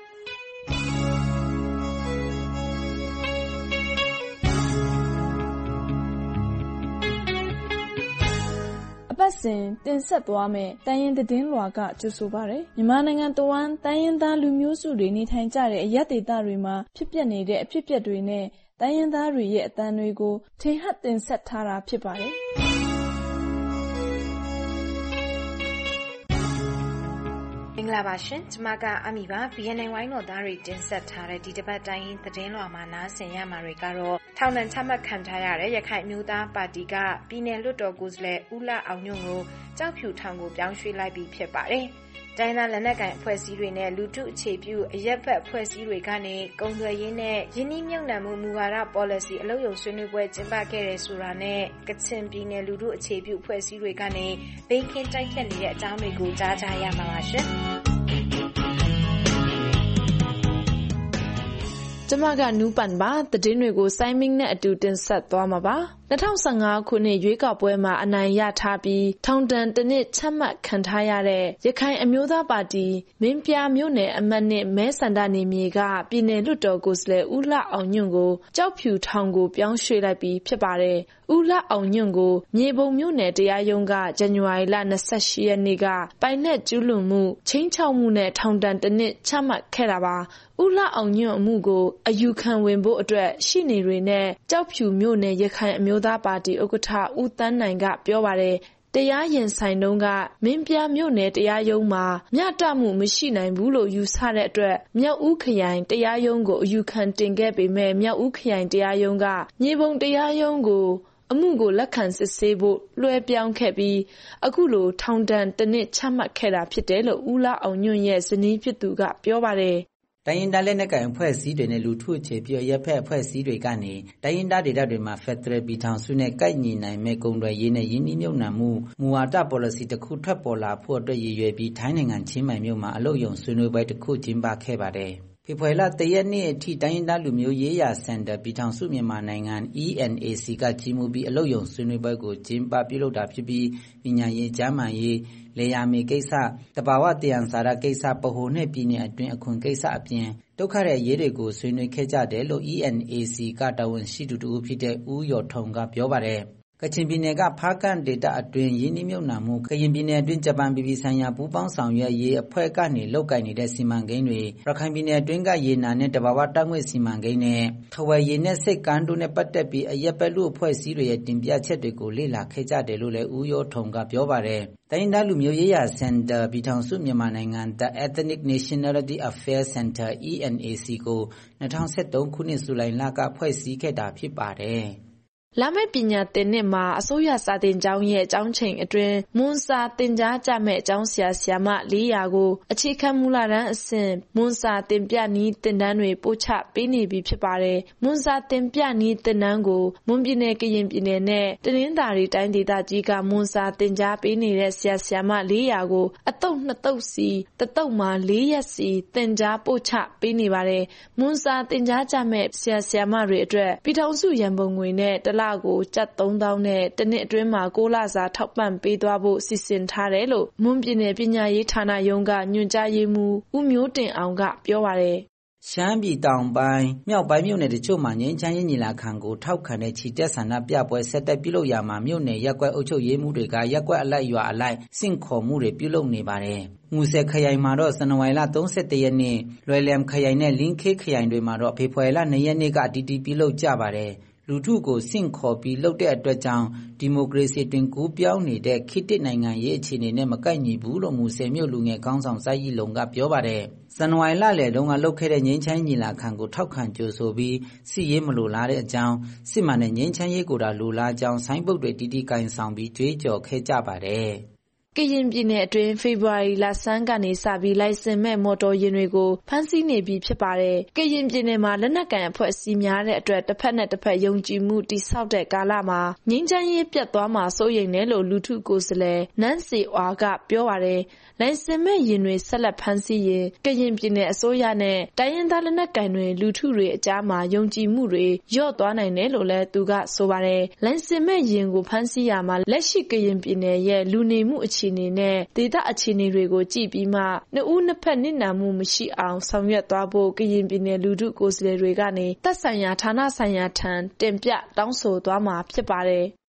အပတ်စဉ်တင်ဆက်သွားမယ့်တိုင်းရင်းသတင်းလွှာကကြိုဆိုပါရယ်မြန်မာနိုင်ငံတဝန်းတိုင်းရင်းသားလူမျိုးစုတွေနေထိုင်ကြတဲ့အရပ်ဒေသတွေမှာဖြစ်ပျက်နေတဲ့အဖြစ်အပျက်တွေနဲ့တိုင်းရင်းသားတွေရဲ့အသံတွေကိုထင်ဟပ်တင်ဆက်ထားတာဖြစ်ပါတယ်။မင်္ဂလာပါရှင်။ကျွန်မကအမီပါ ဘီ အင် အိုင် ဝိုင်းတော်သားတွေတင်ဆက်ထားတဲ့ဒီတစ်ပတ်တိုင်းရင်းသတင်းလွှာမှာနားဆင်ရမှာတွေကတော့ထောင်ဒဏ်ချမှတ်ခံထားရတဲ့ရခိုင်မျိုးသားပါတီကပြည်နယ်လွှတ်တော်ကိုယ်စားလှယ်ဦးလှအောင်ညွန့်ကိုကြောက်ဖြူထောင်ကိုပြောင်းရွှေ့လိုက်ပြီးဖြစ်ပါတယ်။တိုင်းသားလက်နက်ကိုင်အဖွဲ့အစည်းတွေနဲ့လူထုအခြေပြုအရက်ဖက်အဖွဲ့အစည်းတွေကနေကုန်သွယ်ရေးနဲ့ယင်းနှိမ့်မြုပ်နှံမှုမူဝါဒ policy အလုပ်ရုံဆွေးနွေးပွဲကျင်းပခဲ့တယ်ဆိုတာနဲ့ကချင်ပြည်နယ်လူထုအခြေပြုအဖွဲ့အစည်းတွေကနေဘေးကင်းတိုက်ခတ်နေတဲ့အကြောင်းတွေကိုကြားကြရမှာပါရှင်။ကျမကနူးပန်ပါသတင်းတွေကိုစိုင်းမင်းနဲ့အတူတင်ဆက်သွားမှာပါ၂၀၁၅ခုနှစ်ရွေးကောက်ပွဲမှာအနိုင်ရထားပြီးထောင်ဒဏ်တစ်နှစ်ချမှတ်ခံထားရတဲ့ရခိုင်အမျိုးသားပါတီမင်းပြားမြို့နယ်အမှတ်နှစ်မဲဆန္ဒနယ်မြေကပြည်နယ်လွှတ်တော်ကိုယ်စားလှယ်ဦးလှအောင်ညွန့်ကိုကြောက်ဖြူထောင်ကိုပြောင်းရွှေ့လိုက်ပြီးဖြစ်ပါတယ်ဦးလှအောင်ညွန့်ကိုမြေပုံမြို့နယ်တရားရုံးကဇန်နဝါရီလ၂၈ရက်နေ့ကပိုင်နက်ကျူးလွန်မှုချင်းချောက်မှုနဲ့ထောင်ဒဏ်တစ်နှစ်ချမှတ်ခဲ့တာပါဦးလှအောင်ညွန့်အမှုကိုအယူခံဝင်ဖို့အတွက်ရှေ့နေတွေနဲ့ကြောက်ဖြူမြို့နယ်ရခိုင်အမျိုးသားပါတီဥက္ကဋ္ဌဦးတန်းနိုင်ကပြောပါတယ်တရားရင်ဆိုင်တုန်းကမင်းပြားမြို့နယ်တရားရုံးမှာမျှတမှုမရှိနိုင်ဘူးလို့ယူဆတဲ့အတွက်မြောက်ဦးခရိုင်တရားရုံးကိုအယူခံတင်ခဲ့ပေမဲ့မြောက်ဦးခရိုင်တရားရုံးကမြေပုံတရားရုံးကိုအမှုကိုလက်ခံစစ်ဆေးဖို့လွှဲပြောင်းခဲ့ပြီးအခုလိုထောင်ဒဏ်တစ်နှစ်ချမှတ်ခဲ့တာဖြစ်တယ်လို့ဦးလှအောင်ညွန့်ရဲ့ဇနီးဖြစ်သူကပြောပါတယ်တိုင်းရင်းသားလက်နက်ကိုင်အဖွဲ့အစည်းတွေနဲ့လူထုအခြေပြုအရက်ဖက်အဖွဲ့အစည်းတွေကနေတိုင်းရင်းသားဒေသတွေမှာဖက်ဒရယ်ပြည်ထောင်စုနဲ့ကိုက်ညီနိုင်မဲ့ကုန်သွယ်ရေးနဲ့ယင်းနှိမ့်မြုပ်နှံမှုမူဝါဒ policy တစ်ခုထွက်ပေါ်လာဖို့အတွက်ရည်ရွယ်ပြီးထိုင်းနိုင်ငံချင်းမိုင်မြို့မှာအလုပ်ရုံဆွေးနွေးပွဲတစ်ခုကျင်းပခဲ့ပါတယ်။ဖေဖော်ဝါရီလတရက်နေ့အထိတိုင်းရင်းသားလူမျိုးရေးရာစင်တာပြည်ထောင်စုမြန်မာနိုင်ငံ E N A C ကကြီးမှုပြီးအလုပ်ရုံဆွေးနွေးပွဲကိုကျင်းပပြုလုပ်တာဖြစ်ပြီးပညာရေးကျန်းမာရေးလေယာမီကိစ္စတဘာဝတယံဇာရကိစ္စပဟိုနဲ့ပြည်နယ်အတွင်းအခွန်ကိစ္စအပြင်ဒုက္ခရဲ့ရေးတွေကိုဆွေးနွေးခဲ့ကြတယ်လို့ E N A C ကတာဝန်ရှိသူတူဖြစ်တဲ့ဦးရော်ထုံကပြောပါတယ်ကချင်ပြည်နယ်ကဖားကန်ဒေတာအတွင်းရင်းနှီးမြှုပ်နှံမှုကရင်ပြည်နယ်အတွင်းဂျပန်ပြည်ပြည်ဆိုင်ရာပူးပေါင်းဆောင်ရွက်ရေးအဖွဲ့ကနေလုပ်ကိုင်နေတဲ့စီမံကိန်းတွေရခိုင်ပြည်နယ်အတွင်းကရေနာနဲ့တဘာဝတောင်ငွေစီမံကိန်းနဲ့ထဝယ်ရေနဲ့စိတ်ကမ်းတို့နဲ့ပတ်သက်ပြီးအရက်ပက်လူအဖွဲ့အစည်းတွေရဲ့တင်ပြချက်တွေကိုလေ့လာခဲ့ကြတယ်လို့လည်းဦးရောထုံကပြောပါတယ်တိုင်းဒေသလူမျိုးရေးရာစင်တာပြည်ထောင်စုမြန်မာနိုင်ငံ The Ethnic Nationality Affairs Center E N A C ကို၂၀၁၃ခုနှစ်ဇူလိုင်လကဖွဲ့စည်းခဲ့တာဖြစ်ပါတယ်လာမယ့်ပညာသင်နှစ်မှာအစိုးရစာသင်ကျောင်းရဲ့ကျောင်းချိန်အတွင်းမွန်စာသင်ကြားကြမဲ့ကျောင်းဆရာဆရာမလေးရာကိုအခြေခံမူလတန်းအဆင့်မွန်စာသင်ပြနည်းသင်တန်းတွေပို့ချပေးနေပြီဖြစ်ပါတယ်။မွန်စာသင်ပြနည်းသင်တန်းကိုမွန်ပြည်နယ်ကရင်ပြည်နယ်နဲ့တနင်္သာရီတိုင်းဒေသကြီးကမွန်စာသင်ကြားပေးနေတဲ့ဆရာဆရာမလေးရာကိုအတုပ်နှစ်တုပ်စီတစ်တုပ်မှာလေးရက်စီသင်ကြားပို့ချပေးနေပါတယ်။မွန်စာသင်ကြားကြမဲ့ဆရာဆရာမတွေအတွက်ပြည်ထောင်စုရန်ပုံငွေနဲ့တလကိုကျပ်သုံးသောင်းနဲ့တနှစ်အတွင်းမှာကိုးလစာထောက်ပံ့ပေးသွားဖို့စီစဉ်ထားတယ်လို့မွန်ပြည်နယ်ပညာရေးဌာနရုံးကညွှန်ကြားရေးမှူးဦးမျိုးတင်အောင်ကပြောပါတယ်။ရှမ်းပြည်တောင်ပိုင်းမြောက်ပိုင်းမြို့နယ်တချို့မှာငြိမ်းချမ်းရေးညီလာခံကိုထောက်ခံတဲ့ချီတက်ဆန္ဒပြပွဲဆက်တက်ပြုလုပ်ရမှာမြို့နယ်ရပ်ကွက်အုပ်ချုပ်ရေးမှူးတွေကရပ်ကွက်အလိုက်ရွာအလိုက်စင့်ခေါ်မှုတွေပြုလုပ်နေပါတယ်။မူဆယ်ခရိုင်မှာတော့ဇန်နဝါရီလ၃၁ရက်နေ့လွယ်လမ်ခရိုင်နဲ့လင်းခေးခရိုင်တွေမှာတော့ဖေဖော်ဝါရီလ၂ရက်နေ့ကအတီးတီးပြုလုပ်ကြပါတယ်။လူထုကိုစင့်ခေါ်ပြီးလုပ်တဲ့အတွက်ကြောင့်ဒီမိုကရေစီတွင်ကူးပြောင်းနေတဲ့ခေတ်တစ်နိုင်ငံရေးအခြေအနေနဲ့မကိုက်ညီဘူးလို့မူဆယ်မြို့လူငယ်ခေါင်းဆောင်စိုက်ရီလုံကပြောပါတယ်။ဇန်နဝါရီလလယ်တုန်းကလုပ်ခဲ့တဲ့ငြိမ်းချမ်းရေးညီလာခံကိုထောက်ခံကြိုဆိုပြီးစစ်ရေးမလိုလားတဲ့အကြောင်းစစ်မှန်တဲ့ငြိမ်းချမ်းရေးကိုသာလိုလားကြောင်းဆိုင်းပုတ်တွေတီးတီးကင်ဆောင်ပြီးကြွေးကြော်ခဲ့ကြပါတယ်။ကရင်ပြည်နယ်အတွင်းဖေဖော်ဝါရီလဆန်းကနေစပြီးလိုင်စင်မဲ့မော်တော်ယာဉ်တွေကိုဖမ်းဆီးနေပြီဖြစ်ပါတယ်။ကရင်ပြည်နယ်မှာလက်နက်ကိုင်အဖွဲ့အစည်းများတဲ့အတွက်တစ်ဖက်နဲ့တစ်ဖက်ယုံကြည်မှုတိဆောက်တဲ့ကာလမှာငြိမ်းချမ်းရေးပြတ်သွားမှာစိုးရိမ်တယ်လို့လူထုကိုယ်စားလှယ်နန်းစီဝါကပြောပါတယ်။လိုင်စင်မဲ့ယာဉ်တွေဆက်လက်ဖမ်းဆီးရင်ကရင်ပြည်နယ်အစိုးရနဲ့တိုင်းရင်းသားလက်နက်ကိုင်တွေလူထုတွေအကြားမှာယုံကြည်မှုတွေလျော့သွားနိုင်တယ်လို့လည်းသူကဆိုပါတယ်။လိုင်စင်မဲ့ယာဉ်ကိုဖမ်းဆီးရမှာလက်ရှိကရင်ပြည်နယ်ရဲ့လူနေမှုအခြေအနေနဲ့ဒေသအခြေအနေတွေကိုကြည့်ပြီးမှနှစ်ဦးနှစ်ဖက်နစ်နာမှုမရှိအောင်ဆောင်ရွက်သွားဖို့ကရင်ပြည်နယ်လူထုကိုယ်စားလှယ်တွေကနေသက်ဆိုင်ရာဌာနဆိုင်ရာထံတင်ပြတောင်းဆိုသွားမှာဖြစ်ပါတယ်။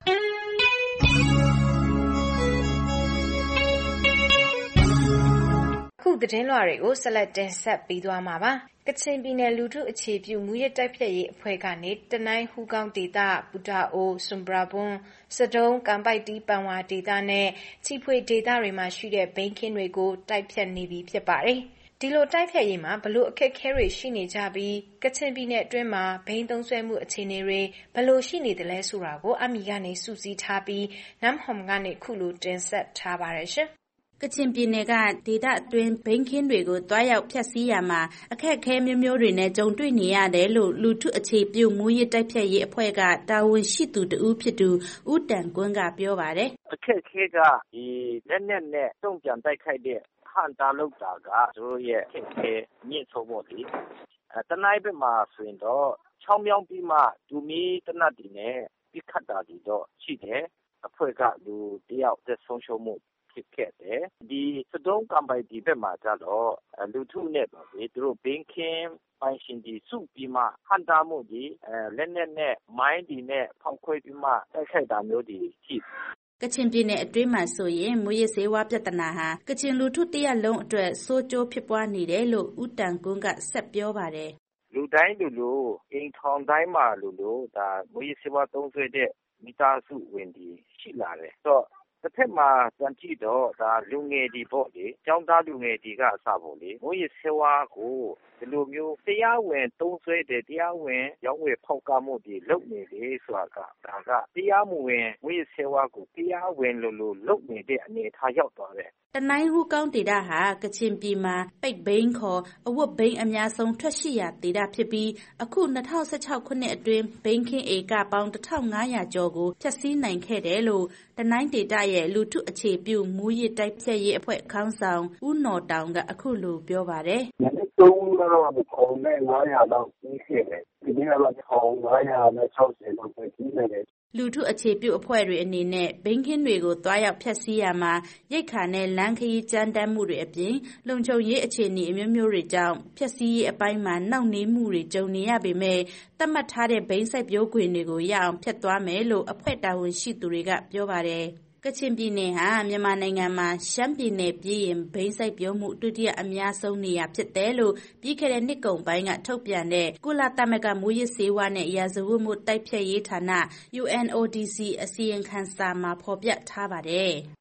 ခုသတင်းလွှာတွေကိုဆက်လက်တင်ဆက်ပေးသွားမှာပါ။ကချင်ပြည်နယ်လူထုအခြေပြုမူရတိုက်ဖြတ်ရေးအဖွဲ့ကနေတနိုင်းဟူကောင်းဒေသပူတာအိုဆွမ်ဘရာဘွန်စတုံးကမ်ပိုက်တီးပန်ဝါဒေသနဲ့ချီဖွေဒေသတွေမှာရှိတဲ့ဘိန်းခင်းတွေကိုတိုက်ဖြတ်နေပြီဖြစ်ပါတယ်။ဒီလိုတိုက်ဖြတ်ရေးမှာဘလို့အခက်အခဲတွေရှိနေကြပြီးကချင်ပြည်နယ်အတွင်းမှာဘိန်းသုံးစွဲမှုအခြေအနေတွေဘလို့ရှိနေတယ်လဲဆိုတာကိုအမီကနေစုစည်းထားပြီးနမ်ဟွမ်ကနေခုလိုတင်ဆက်ထားပါတယ်ရှင်။ကချင်ပြည်နယ်ကဒေသအတွင်းဘိန်းခင်းတွေကိုတွားရောက်ဖျက်ဆီးရမှာအခက်အခဲမျိုးမျိုးတွေနဲ့ကြုံတွေ့နေရတယ်လို့လူထုအခြေပြုမူရတိုက်ဖြတ်ရေးအဖွဲ့ကတာဝန်ရှိသူတဦးဖြစ်သူဦးတန်ကွန်းကပြောပါတယ်။အခက်အခဲကဒီလက်နက်နဲ့တုံ့ပြန်တိုက်ခိုက်တဲ့ဟန်တာလောက်တာကတို့ရဲ့အခက်အခဲမြင့်ဆုံးဖို့ဒီအဲတနိုင်းဘက်မှာဆိုရင်တော့ချောင်းမြောင်းပြီးမှဒူမီတနတ်ဒီနဲ့ပြစ်ခတ်တာဒီတော့ရှိတယ်အဖွဲ့ကလူတယောက်သက်ဆုံးရှုံးမှုဖြစ်ခဲ့တယ်ဒီစတုံးကံပိုင်ဒီဘက်မှာကြတော့လူထုနဲ့ပေါ့ဒီသူတို့ဘင်းခင်းပိုင်ရှင်ဒီစုပြီးမှဟန်တာမှုဒီအဲလက်နက်နဲ့မိုင်းဒီနဲ့ဖောက်ခွဲပြီးမှတိုက်ခိုက်တာမျိုးဒီရှိကချင်ပြည်နယ်အတွင်းမှာဆိုရင်မူရစေဝါပြဿနာဟာကချင်လူထုတရက်လုံးအတွက်စိုးကျိုးဖြစ်ပွားနေတယ်လို့ဦးတန်ကွန်းကဆက်ပြောပါတယ်လူတိုင်းလူလူအိမ်ထောင်တိုင်းမှာလူလူဒါမူရစေဝါသုံးဆွဲတဲ့မိသားစုဝင်ဒီရှိလာတယ်ဆိုတစ်ဖက်မှာပြန်ကြည့်တော့ဒါလူငယ်ဒီပေါ့လေကျောင်းသားလူငယ်ဒီကအစပေါ့လေမူရစေဝါကိုဒီလိုမျိုးတရားဝင်သုံးဆွဲတဲ့တရားဝင်ရောင်းဝယ်ဖောက်ကားမှုဒီလုပ်နေတယ်ဆိုတာကဒါကတရားမဝင်မူရစေဝါကိုတရားဝင်လို့လို့လုပ်နေတဲ့အနေအထားရောက်သွားတယ်တနိုင်းဟူကောင်းဒေသဟာကချင်ပြည်မှာပိတ်ဘိန်းခေါ်အဝတ်ဘိန်းအများဆုံးထွက်ရှိရာဒေသဖြစ်ပြီးအခု၂၀၁၆ခုနှစ်အတွင်းဘိန်းခင်းဧကပေါင်းတစ်ထောင်ငါးရာကျော်ကိုဖျက်ဆီးနိုင်ခဲ့တယ်လို့တနိုင်းဒေသရဲ့လူထုအခြေပြုမူရတိုက်ဖြတ်ရေးအဖွဲ့ခေါင်းဆောင်ဦးနော်တောင်ကအခုလိုပြောပါတယ်။နှစ်သုံးတော့တစ်ထောင်နဲ့ငါးရာလောက်ပြီးခဲ့တယ်။ဒီနေ့ကတော့တစ်ထောင်ငါးရာနဲ့၆၀လောက်ပဲပြီးနေတယ်လူထုအခြေပြုအဖွဲ့တွေအနေနဲ့ဘိန်းခင်းတွေကိုတွားရောက်ဖျက်ဆီးရမှာရိတ်ခါနဲ့လမ်းခရီးကြမ်းတမ်းမှုတွေအပြင်လုံခြုံရေးအခြေအနေအမျိုးမျိုးတွေကြောင့်ဖျက်ဆီးရေးအပိုင်းမှာနှောင့်နှေးမှုတွေကြုံနေရပေမဲ့သတ်မှတ်ထားတဲ့ဘိန်းစိုက်ပျိုးခွင်တွေကိုရအောင်ဖျက်သွားမယ်လို့အဖွဲ့တာဝန်ရှိသူတွေကပြောပါတယ်ကချင်ပြည်နယ်ဟာမြန်မာနိုင်ငံမှာရှမ်းပြည်နယ်ပြည်ရင်ဘိန်းစိုက်ပျိုးမှုဒုတိယအများဆုံးနေရာဖြစ်တယ်လို့ပြီးခဲ့တဲ့နှစ်ကုန်ပိုင်းကထုတ်ပြန်တဲ့ကုလသမဂ္ဂမူရစေဝါနဲ့ရာဇဝတ်မှုတိုက်ဖျက်ရေးဌာန ယူ အန် အို ဒီ စီ အစီရင်ခံစာမှာဖော်ပြထားပါတယ်။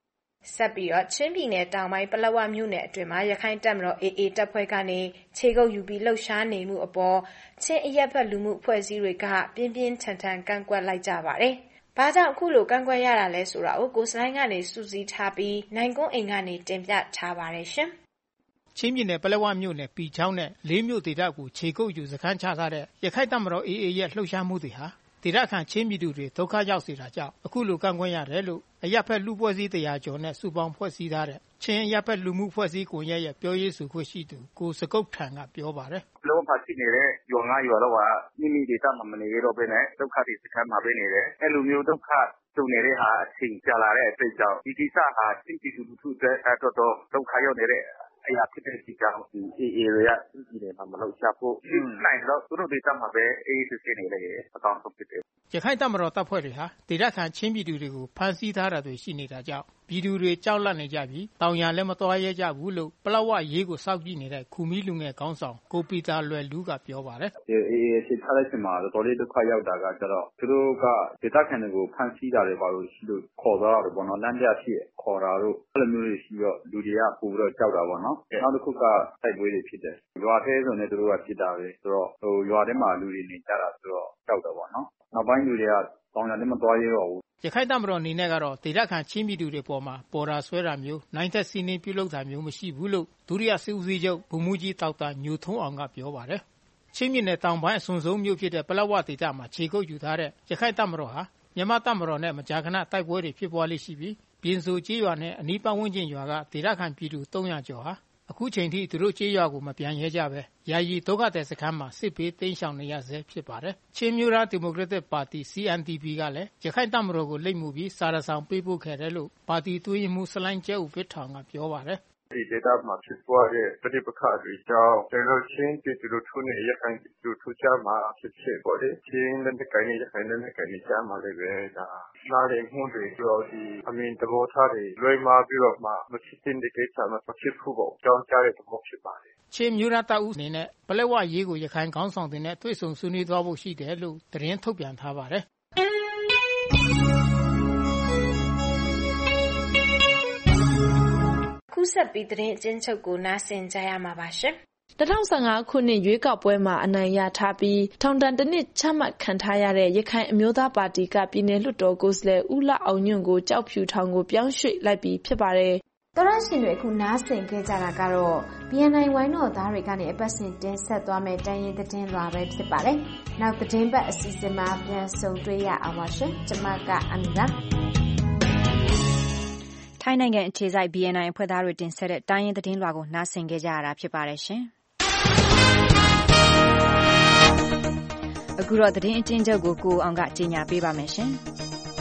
ဆက်ပြီးတော့ချင်းပြည်နယ်တောင်ပိုင်းပလက်ဝမြို့နယ်အတွင်းမှာရခိုင်တပ်မတော် အေအေ တပ်ဖွဲ့ကနေခြေကုပ်ယူပြီးလှုပ်ရှားနေမှုအပေါ်ချင်းအရက်ဖက်လူမှုအဖွဲ့အစည်းတွေကပြင်းပြင်းထန်ထန်ကန့်ကွက်လိုက်ကြပါတယ်။ဘာကြောင့်အခုလိုကန့်ကွက်ရတာလဲဆိုတာကိုကိုစလိုင်းကနေစူးစီးထားပြီးနိုင်ကွန်းအိမ်ကနေတင်ပြထားပါတယ်ရှင်။ချင်းပြည်နယ်ပလက်ဝမြို့နယ်ပီချောင်းနဲ့လေးမြို့ဒေသကိုခြေကုပ်ယူစခန်းချထားတဲ့ရခိုင်တပ်မတော် အေအေ ရဲ့လှုပ်ရှားမှုတွေဟာဒေသခံချင်းပြည်သူတွေဒုက္ခရောက်စေတာကြောင့်အခုလိုကန့်ကွက်ရတယ်လို့အရက်ဖက်လူဖွဲ့စည်းတရားကျော်နဲ့စုပေါင်းဖွဲ့စည်းထားတဲ့ချင်းအရက်ဖက်လူမှုဖွဲ့စည်းကွန်ရက်ရဲ့ပြောရေးဆိုခွင့်ရှိသူကိုစကုတ်ထံကပြောပါတယ်။လောကရှိနေတဲ့ရွာငါရွာတော့ကမိမိဒေသမှာမနေရတော့ဘဲနဲ့ဒုက္ခတွေစခန်းမှာပဲနေတယ်။အဲ့လိုမျိုးဒုက္ခကြုံနေတဲ့ဟာအချိန်ကြာလာတဲ့အတွက်ကြောင့်ဒီကိစ္စဟာချင်းပြည်သူလူထုအတွက်တော်တော်ဒုက္ခရောက်နေတဲ့အရာဖြစ်တဲ့ဒီကြောင့်ဒီ အေအေ တွေကဒီနေမှာမလုပ်ချဖို့နိုင်တော့သူတို့ဒေသမှာပဲအေးစစ်စစ်နေလေအကောင့်ဆုံးဖြစ်တယ်ရခိုင်တပ်မတော်တပ်ဖွဲ့တွေဟာဒေသခံချင်းပြည်သူတွေကိုဖမ်းဆီးထားတာတွေရှိနေတာကြောင့်ပြည်သူတွေကြောက်လန့်နေကြပြီးတောင်ရလည်းမတော်ရဲကြဘူးလို့ပလောက်ဝရေးကိုစောက်ကြည့်နေတဲ့ခူမီလူငယ်ခေါင်းဆောင်ကိုပီတာလွယ်လူကပြောပါတယ်အေအေစစ်ထားတဲ့ချိန်မှာတော်တော်လေးဒုက္ခရောက်တာကကျတော့သူတို့ကဒေသခံတွေကိုဖမ်းဆီးတာတွေပါလို့ရှိလို့ခေါ်သွားတာပေါ့နော်လမ်းပြဖြစ်ခေါ်တာတို့အဲ့လိုမျိုးတွေရှိတော့လူတွေကပို့ပြီးတော့ကြောက်တာပေါ့နော်နောက်တစ်ခုကတိုက်ပွဲတွေဖြစ်တယ်ရွာထဲဆိုနေသူတို့ကဖြစ်တာပဲဆိုတော့ဟိုရွာထဲမှာလူတွေနေကြတာဆိုတော့ကြောက်တယ်ပေါ့နော်နောက်ပိုင်းလူတွေကတောင်းရလည်းမသွားရတော့ဘူးရခိုင်တပ်မတော်အနေနဲ့ကတော့ဒေသခံချင်းပြည်သူတွေပေါ်မှာပေါ်တာဆွဲတာမျိုးနိုင်သက်စီးနှင်းပြုလုပ်တာမျိုးမရှိဘူးလို့ဒုတိယစစ်ဦးစီးချုပ်ဗိုလ်မှူးကြီးတောက်တာညိုထုံးအောင်ကပြောပါတယ်ချင်းပြည်နယ်တောင်ပိုင်းအစွန်ဆုံးမြို့ဖြစ်တဲ့ပလက်ဝဒေသမှာခြေကုပ်ယူထားတဲ့ရခိုင်တပ်မတော်ဟာမြန်မာတပ်မတော်နဲ့မကြာခဏတိုက်ပွဲတွေဖြစ်ပွားလိမ့်ရှိပြီးပြင်ဆိုကျေးရွာနဲ့အနီးပတ်ဝန်းကျင်ရွာကဒေသခံပြည်သူသုံးရာကျော်ဟာအခုချိန်ထိသူတို့ကျေးရွာကိုမပြန်ရဲကြပဲယာယီဒုက္ခသည်စခန်းမှာစစ်ဘေးတိမ်းရှောင်နေရဆဲဖြစ်ပါတယ်။ချင်းမျိုးသားဒီမိုကရက်တစ်ပါတီ စီ အန် ဒီ ပီ ကလည်းရခိုင်တပ်မတော်ကိုလိပ်မှုပြီးစာရဆောင်ပေးပို့ခဲ့တယ်လို့ပါတီသွေးမှုစလိုင်းကျဲဦးဖစ်ထောင်ကပြောပါတယ်ဒီဒေတာမှာဖြစ်ပွားတဲ့ပဋိပက္ခတွေကြောင့်ကျွန်တော်ချင်းပြည်သူတို့ထုနဲ့ရခိုင်ပြည်သူတို့ကြားမှာဖြစ်ဖြစ်ပေါ်တယ်ချင်းတဲ့ကိုင်းနဲ့ရခိုင်တဲ့ကိုင်းနဲ့ကြားမှာလည်းပဲဒါနားလည်မှုတွေတော့ဒီအမင်းသဘောထားတွေလွှဲမှားပြီးတော့မှမဖြစ်တဲ့ကိစ္စမှာဖြစ်ဖို့ပေါ့ကြောင်းကြားတဲ့သဘောဖြစ်ပါတယ်ချင်းမျိုးသားတပ်ဦးအနေနဲ့ပလက်ဝရေးကိုရခိုင်ခေါင်းဆောင်တွေနဲ့တွေ့ဆုံဆွေးနွေးသွားဖို့ရှိတယ်လို့သတင်းထုတ်ပြန်ထားပါတယ်ခုဆက်ပြီးသတင်းအကျဉ်းချုပ်ကိုနားဆင်ကြရမှာပါရှင်၂၀၁၅ခုနှစ်ရွေးကောက်ပွဲမှာအနိုင်ရထားပြီးထောင်ဒဏ်တစ်နှစ်ချမှတ်ခံထားရတဲ့ရခိုင်အမျိုးသားပါတီကပြည်내လွှတ်တော်ကိုယ်စားလှယ်ဦးလှအောင်ညွန့်ကိုကြောက်ဖြူထောင်ကိုပြောင်းရွှေ့လိုက်ပြီးဖြစ်ပါတယ်။သောရရှင်တွေအခုနားဆင်ခဲ့ကြတာကတော့ ဘီ အန် အိုင် ဝိုင်းတော်သားတွေကနေအပတ်စဉ်တင်ဆက်သွားမယ့်တိုင်းရင်းသတင်းလွှာပဲဖြစ်ပါတယ်။နောက်သတင်းပတ်အစီအစဉ်မှာပြန်ဆုံတွေ့ရအောင်ပါရှင်။ကျွန်မကအမီပါထိုင်းနိုင်ငံအခြေစိုက် ဘီ အန် အိုင် အဖွဲ့သားတွေတင်ဆက်တဲ့တိုင်းရင်းသတင်းလွှာကိုနားဆင်ခဲ့ကြရတာဖြစ်ပါတယ်ရှင်။အခုတော့သတင်းအကျဉ်းချုပ်ကိုကိုအောင်ကကြေညာပေးပါမယ်ရှင်။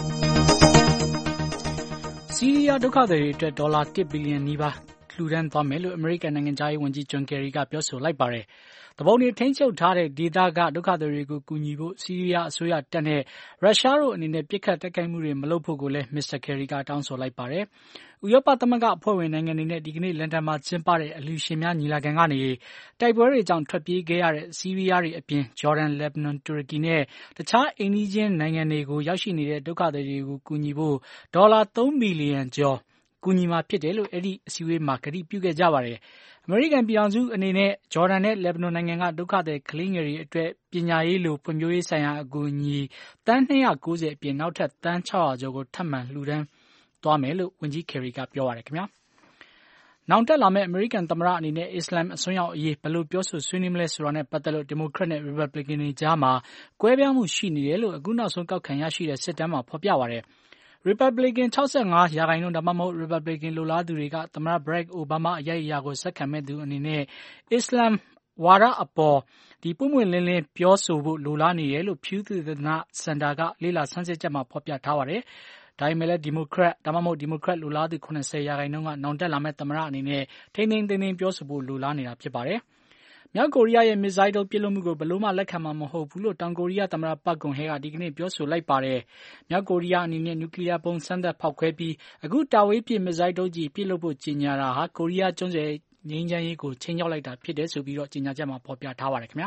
ဆီးရီးယားဒုက္ခသည်တွေအတွက်ဒေါ်လာတစ်ဘီလီယံနီးပါးလှူဒန်းသွားမယ်လို့အမေရိကန်နိုင်ငံခြားရေးဝန်ကြီးဂျွန်ကယ်ရီကပြောဆိုလိုက်ပါတယ်။သူပုန်တွေထိန်းချုပ်ထားတဲ့ဒေသကဒုက္ခသည်တွေကိုကူညီဖို့ဆီးရီးယားအစိုးရတပ်နဲ့ရုရှားတို့အနေနဲ့ပစ်ခတ်တိုက်ခိုက်မှုတွေမလုပ်ဖို့ကိုလည်းမစ္စတာကယ်ရီကတောင်းဆိုလိုက်ပါတယ်။ဥရောပသမဂ္ဂအဖွဲ့ဝင်နိုင်ငံတွေနဲ့ဒီကနေ့လန်ဒန်မှာကျင်းပတဲ့အလှူရှင်များညီလာခံကနေတိုက်ပွဲတွေကြောင့်ထွက်ပြေးခဲ့ရတဲ့ဆီးရီးယားတွေအပြင်ဂျော်ဒန်၊လက်ဘနွန်၊တူရကီနဲ့တခြားအိမ်နီးချင်းနိုင်ငံတွေကိုရောက်ရှိနေတဲ့ဒုက္ခသည်တွေကိုကူညီဖို့ဒေါ်လာသုံးဘီလီယံကျော်ကူညီမှာဖြစ်တယ်လို့အဲဒီအစည်းအဝေးမှာကတိပြုခဲ့ကြပါတယ်။အမေရိကန်ပြည်ထောင်စုအနေနဲ့ဂျော်ဒန်နဲ့လက်ဘနွန်နိုင်ငံကဒုက္ခသည်ကလေးငယ်တွေအတွက်ပညာရေးလိုဖွံ့ဖြိုးရေးဆိုင်ရာအကူအညီသန်းနှစ်ရာကိုးဆယ်အပြင်နောက်ထပ်သန်းခြောက်ရာကျော်ကိုထပ်မံလှူဒန်းသွားမယ်လို့ဝန်ကြီးကယ်ရီကပြောပါတယ်ခင်ဗျာ။နောင်တက်လာမယ့်အမေရိကန်သမ္မတအနေနဲ့အစ္စလာမ်အစွန်းရောက်အရေးဘယ်လိုပြောဆိုဆွေးနွေးမလဲဆိုတာနဲ့ပတ်သက်လို့ဒီမိုကရက်နဲ့ရီပတ်ဘလစ်ကန်တွေကြားမှာကွဲပြားမှုရှိနေတယ်လို့အခုနောက်ဆုံးကောက်ခံရရှိတဲ့စစ်တမ်းမှာဖော်ပြပါတယ်။ Republican ၆၅ရာခိုင်နှုန်းဒါမှမဟုတ် Republican လိုလားသူတွေကသမ္မတ Barack Obama အရိုက်အရာကိုဆက်ခံမဲ့သူအနေနဲ့အစ္စလာမ်ဝါဒအပေါ်ဒီပွင့်ပွင့်လင်းလင်းပြောဆိုဖို့လိုလားနေတယ်လို့ Pew သုတေသနစင်တာကလေ့လာဆန်းစစ်ချက်မှာဖော်ပြထားပါတယ်။ဒါပေမဲ့လည်းဒီမိုကရက်ဒါမှမဟုတ်ဒီမိုကရက်လိုလားသူ၇၀ရာခိုင်နှုန်းကနောင်တက်လာမဲ့သမ္မတအနေနဲ့ထိန်းသိမ်းသိမ်းသိမ်းပြောဆိုဖို့လိုလားနေတာဖြစ်ပါတယ်။မြောက်ကိုရီးယားရဲ့မစ်ဇိုင်းဒုံးပစ်လွှတ်မှုကိုဘယ်လို့မှလက်ခံမှာမဟုတ်ဘူးလို့တောင်ကိုရီးယားသမ္မတပတ်ဂွန်ဟဲကဒီကနေ့ပြောဆိုလိုက်ပါတယ်။မြောက်ကိုရီးယားအနေနဲ့နျူကလ িয়ার ဘုံစမ်းသပ်ဖောက်ခွဲပြီးအခုတာဝေးပစ်မစ်ဇိုင်းဒုံးကြီးပစ်လွှတ်ဖို့ကြေညာတာဟာကိုရီးယားကျွန်းဆွယ်ငြိမ်းချမ်းရေးကိုချိန်ချောက်လိုက်တာဖြစ်တယ်ဆိုပြီးတော့ကြေညာချက်မှာဖော်ပြထားပါတယ်ခင်ဗျာ။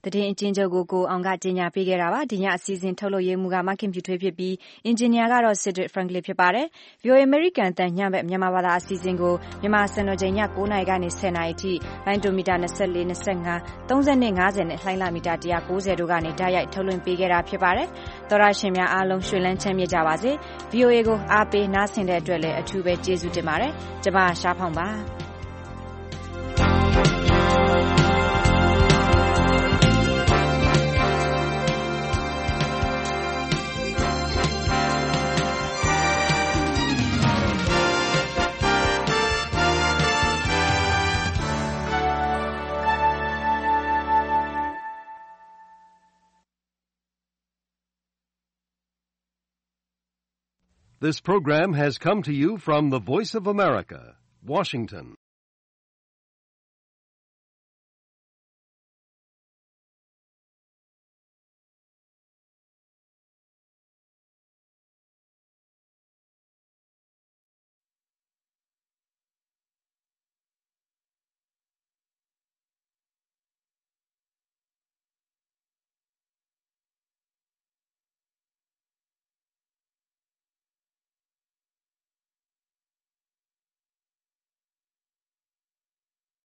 သတင်းအကျဉ်းချုပ်ကိုကိုအောင်ကကြီးညာပေးခဲ့တာပါဒီညအစီအစဉ်ထုတ်လုပ်ရေးမှူးကမခင်ဖြူထွေးဖြစ်ပြီးအင်ဂျင်နီယာကတော့ Cedric Franklin ဖြစ်ပါတယ် ဗီအိုအေ American တန်ညဘက်မြန်မာဘာသာအစီအစဉ်ကိုမြန်မာစံတော်ချိန်ည၉နာရီကနေ၁၀နာရီထိလိုင်းဒိုမီတာ၂၄ ၂၅ ၃၂ ၅၀နဲ့လှိုင်းလမီတာ၁၉၀တို့ကနေဓာတ်ရိုက်ထုတ်လွှင့်ပေးခဲ့တာဖြစ်ပါတယ်သောရရှင်များအားလုံးရွှေလန်းချမ်းမြေ့ကြပါစေ ဗီအိုအေ ကိုအားပေးနားဆင်တဲ့အတွက်လည်းအထူးပဲကျေးဇူးတင်ပါတယ်ကျွန်မရှားဖောင်ပါ This program has come to you from the Voice of America, Washington.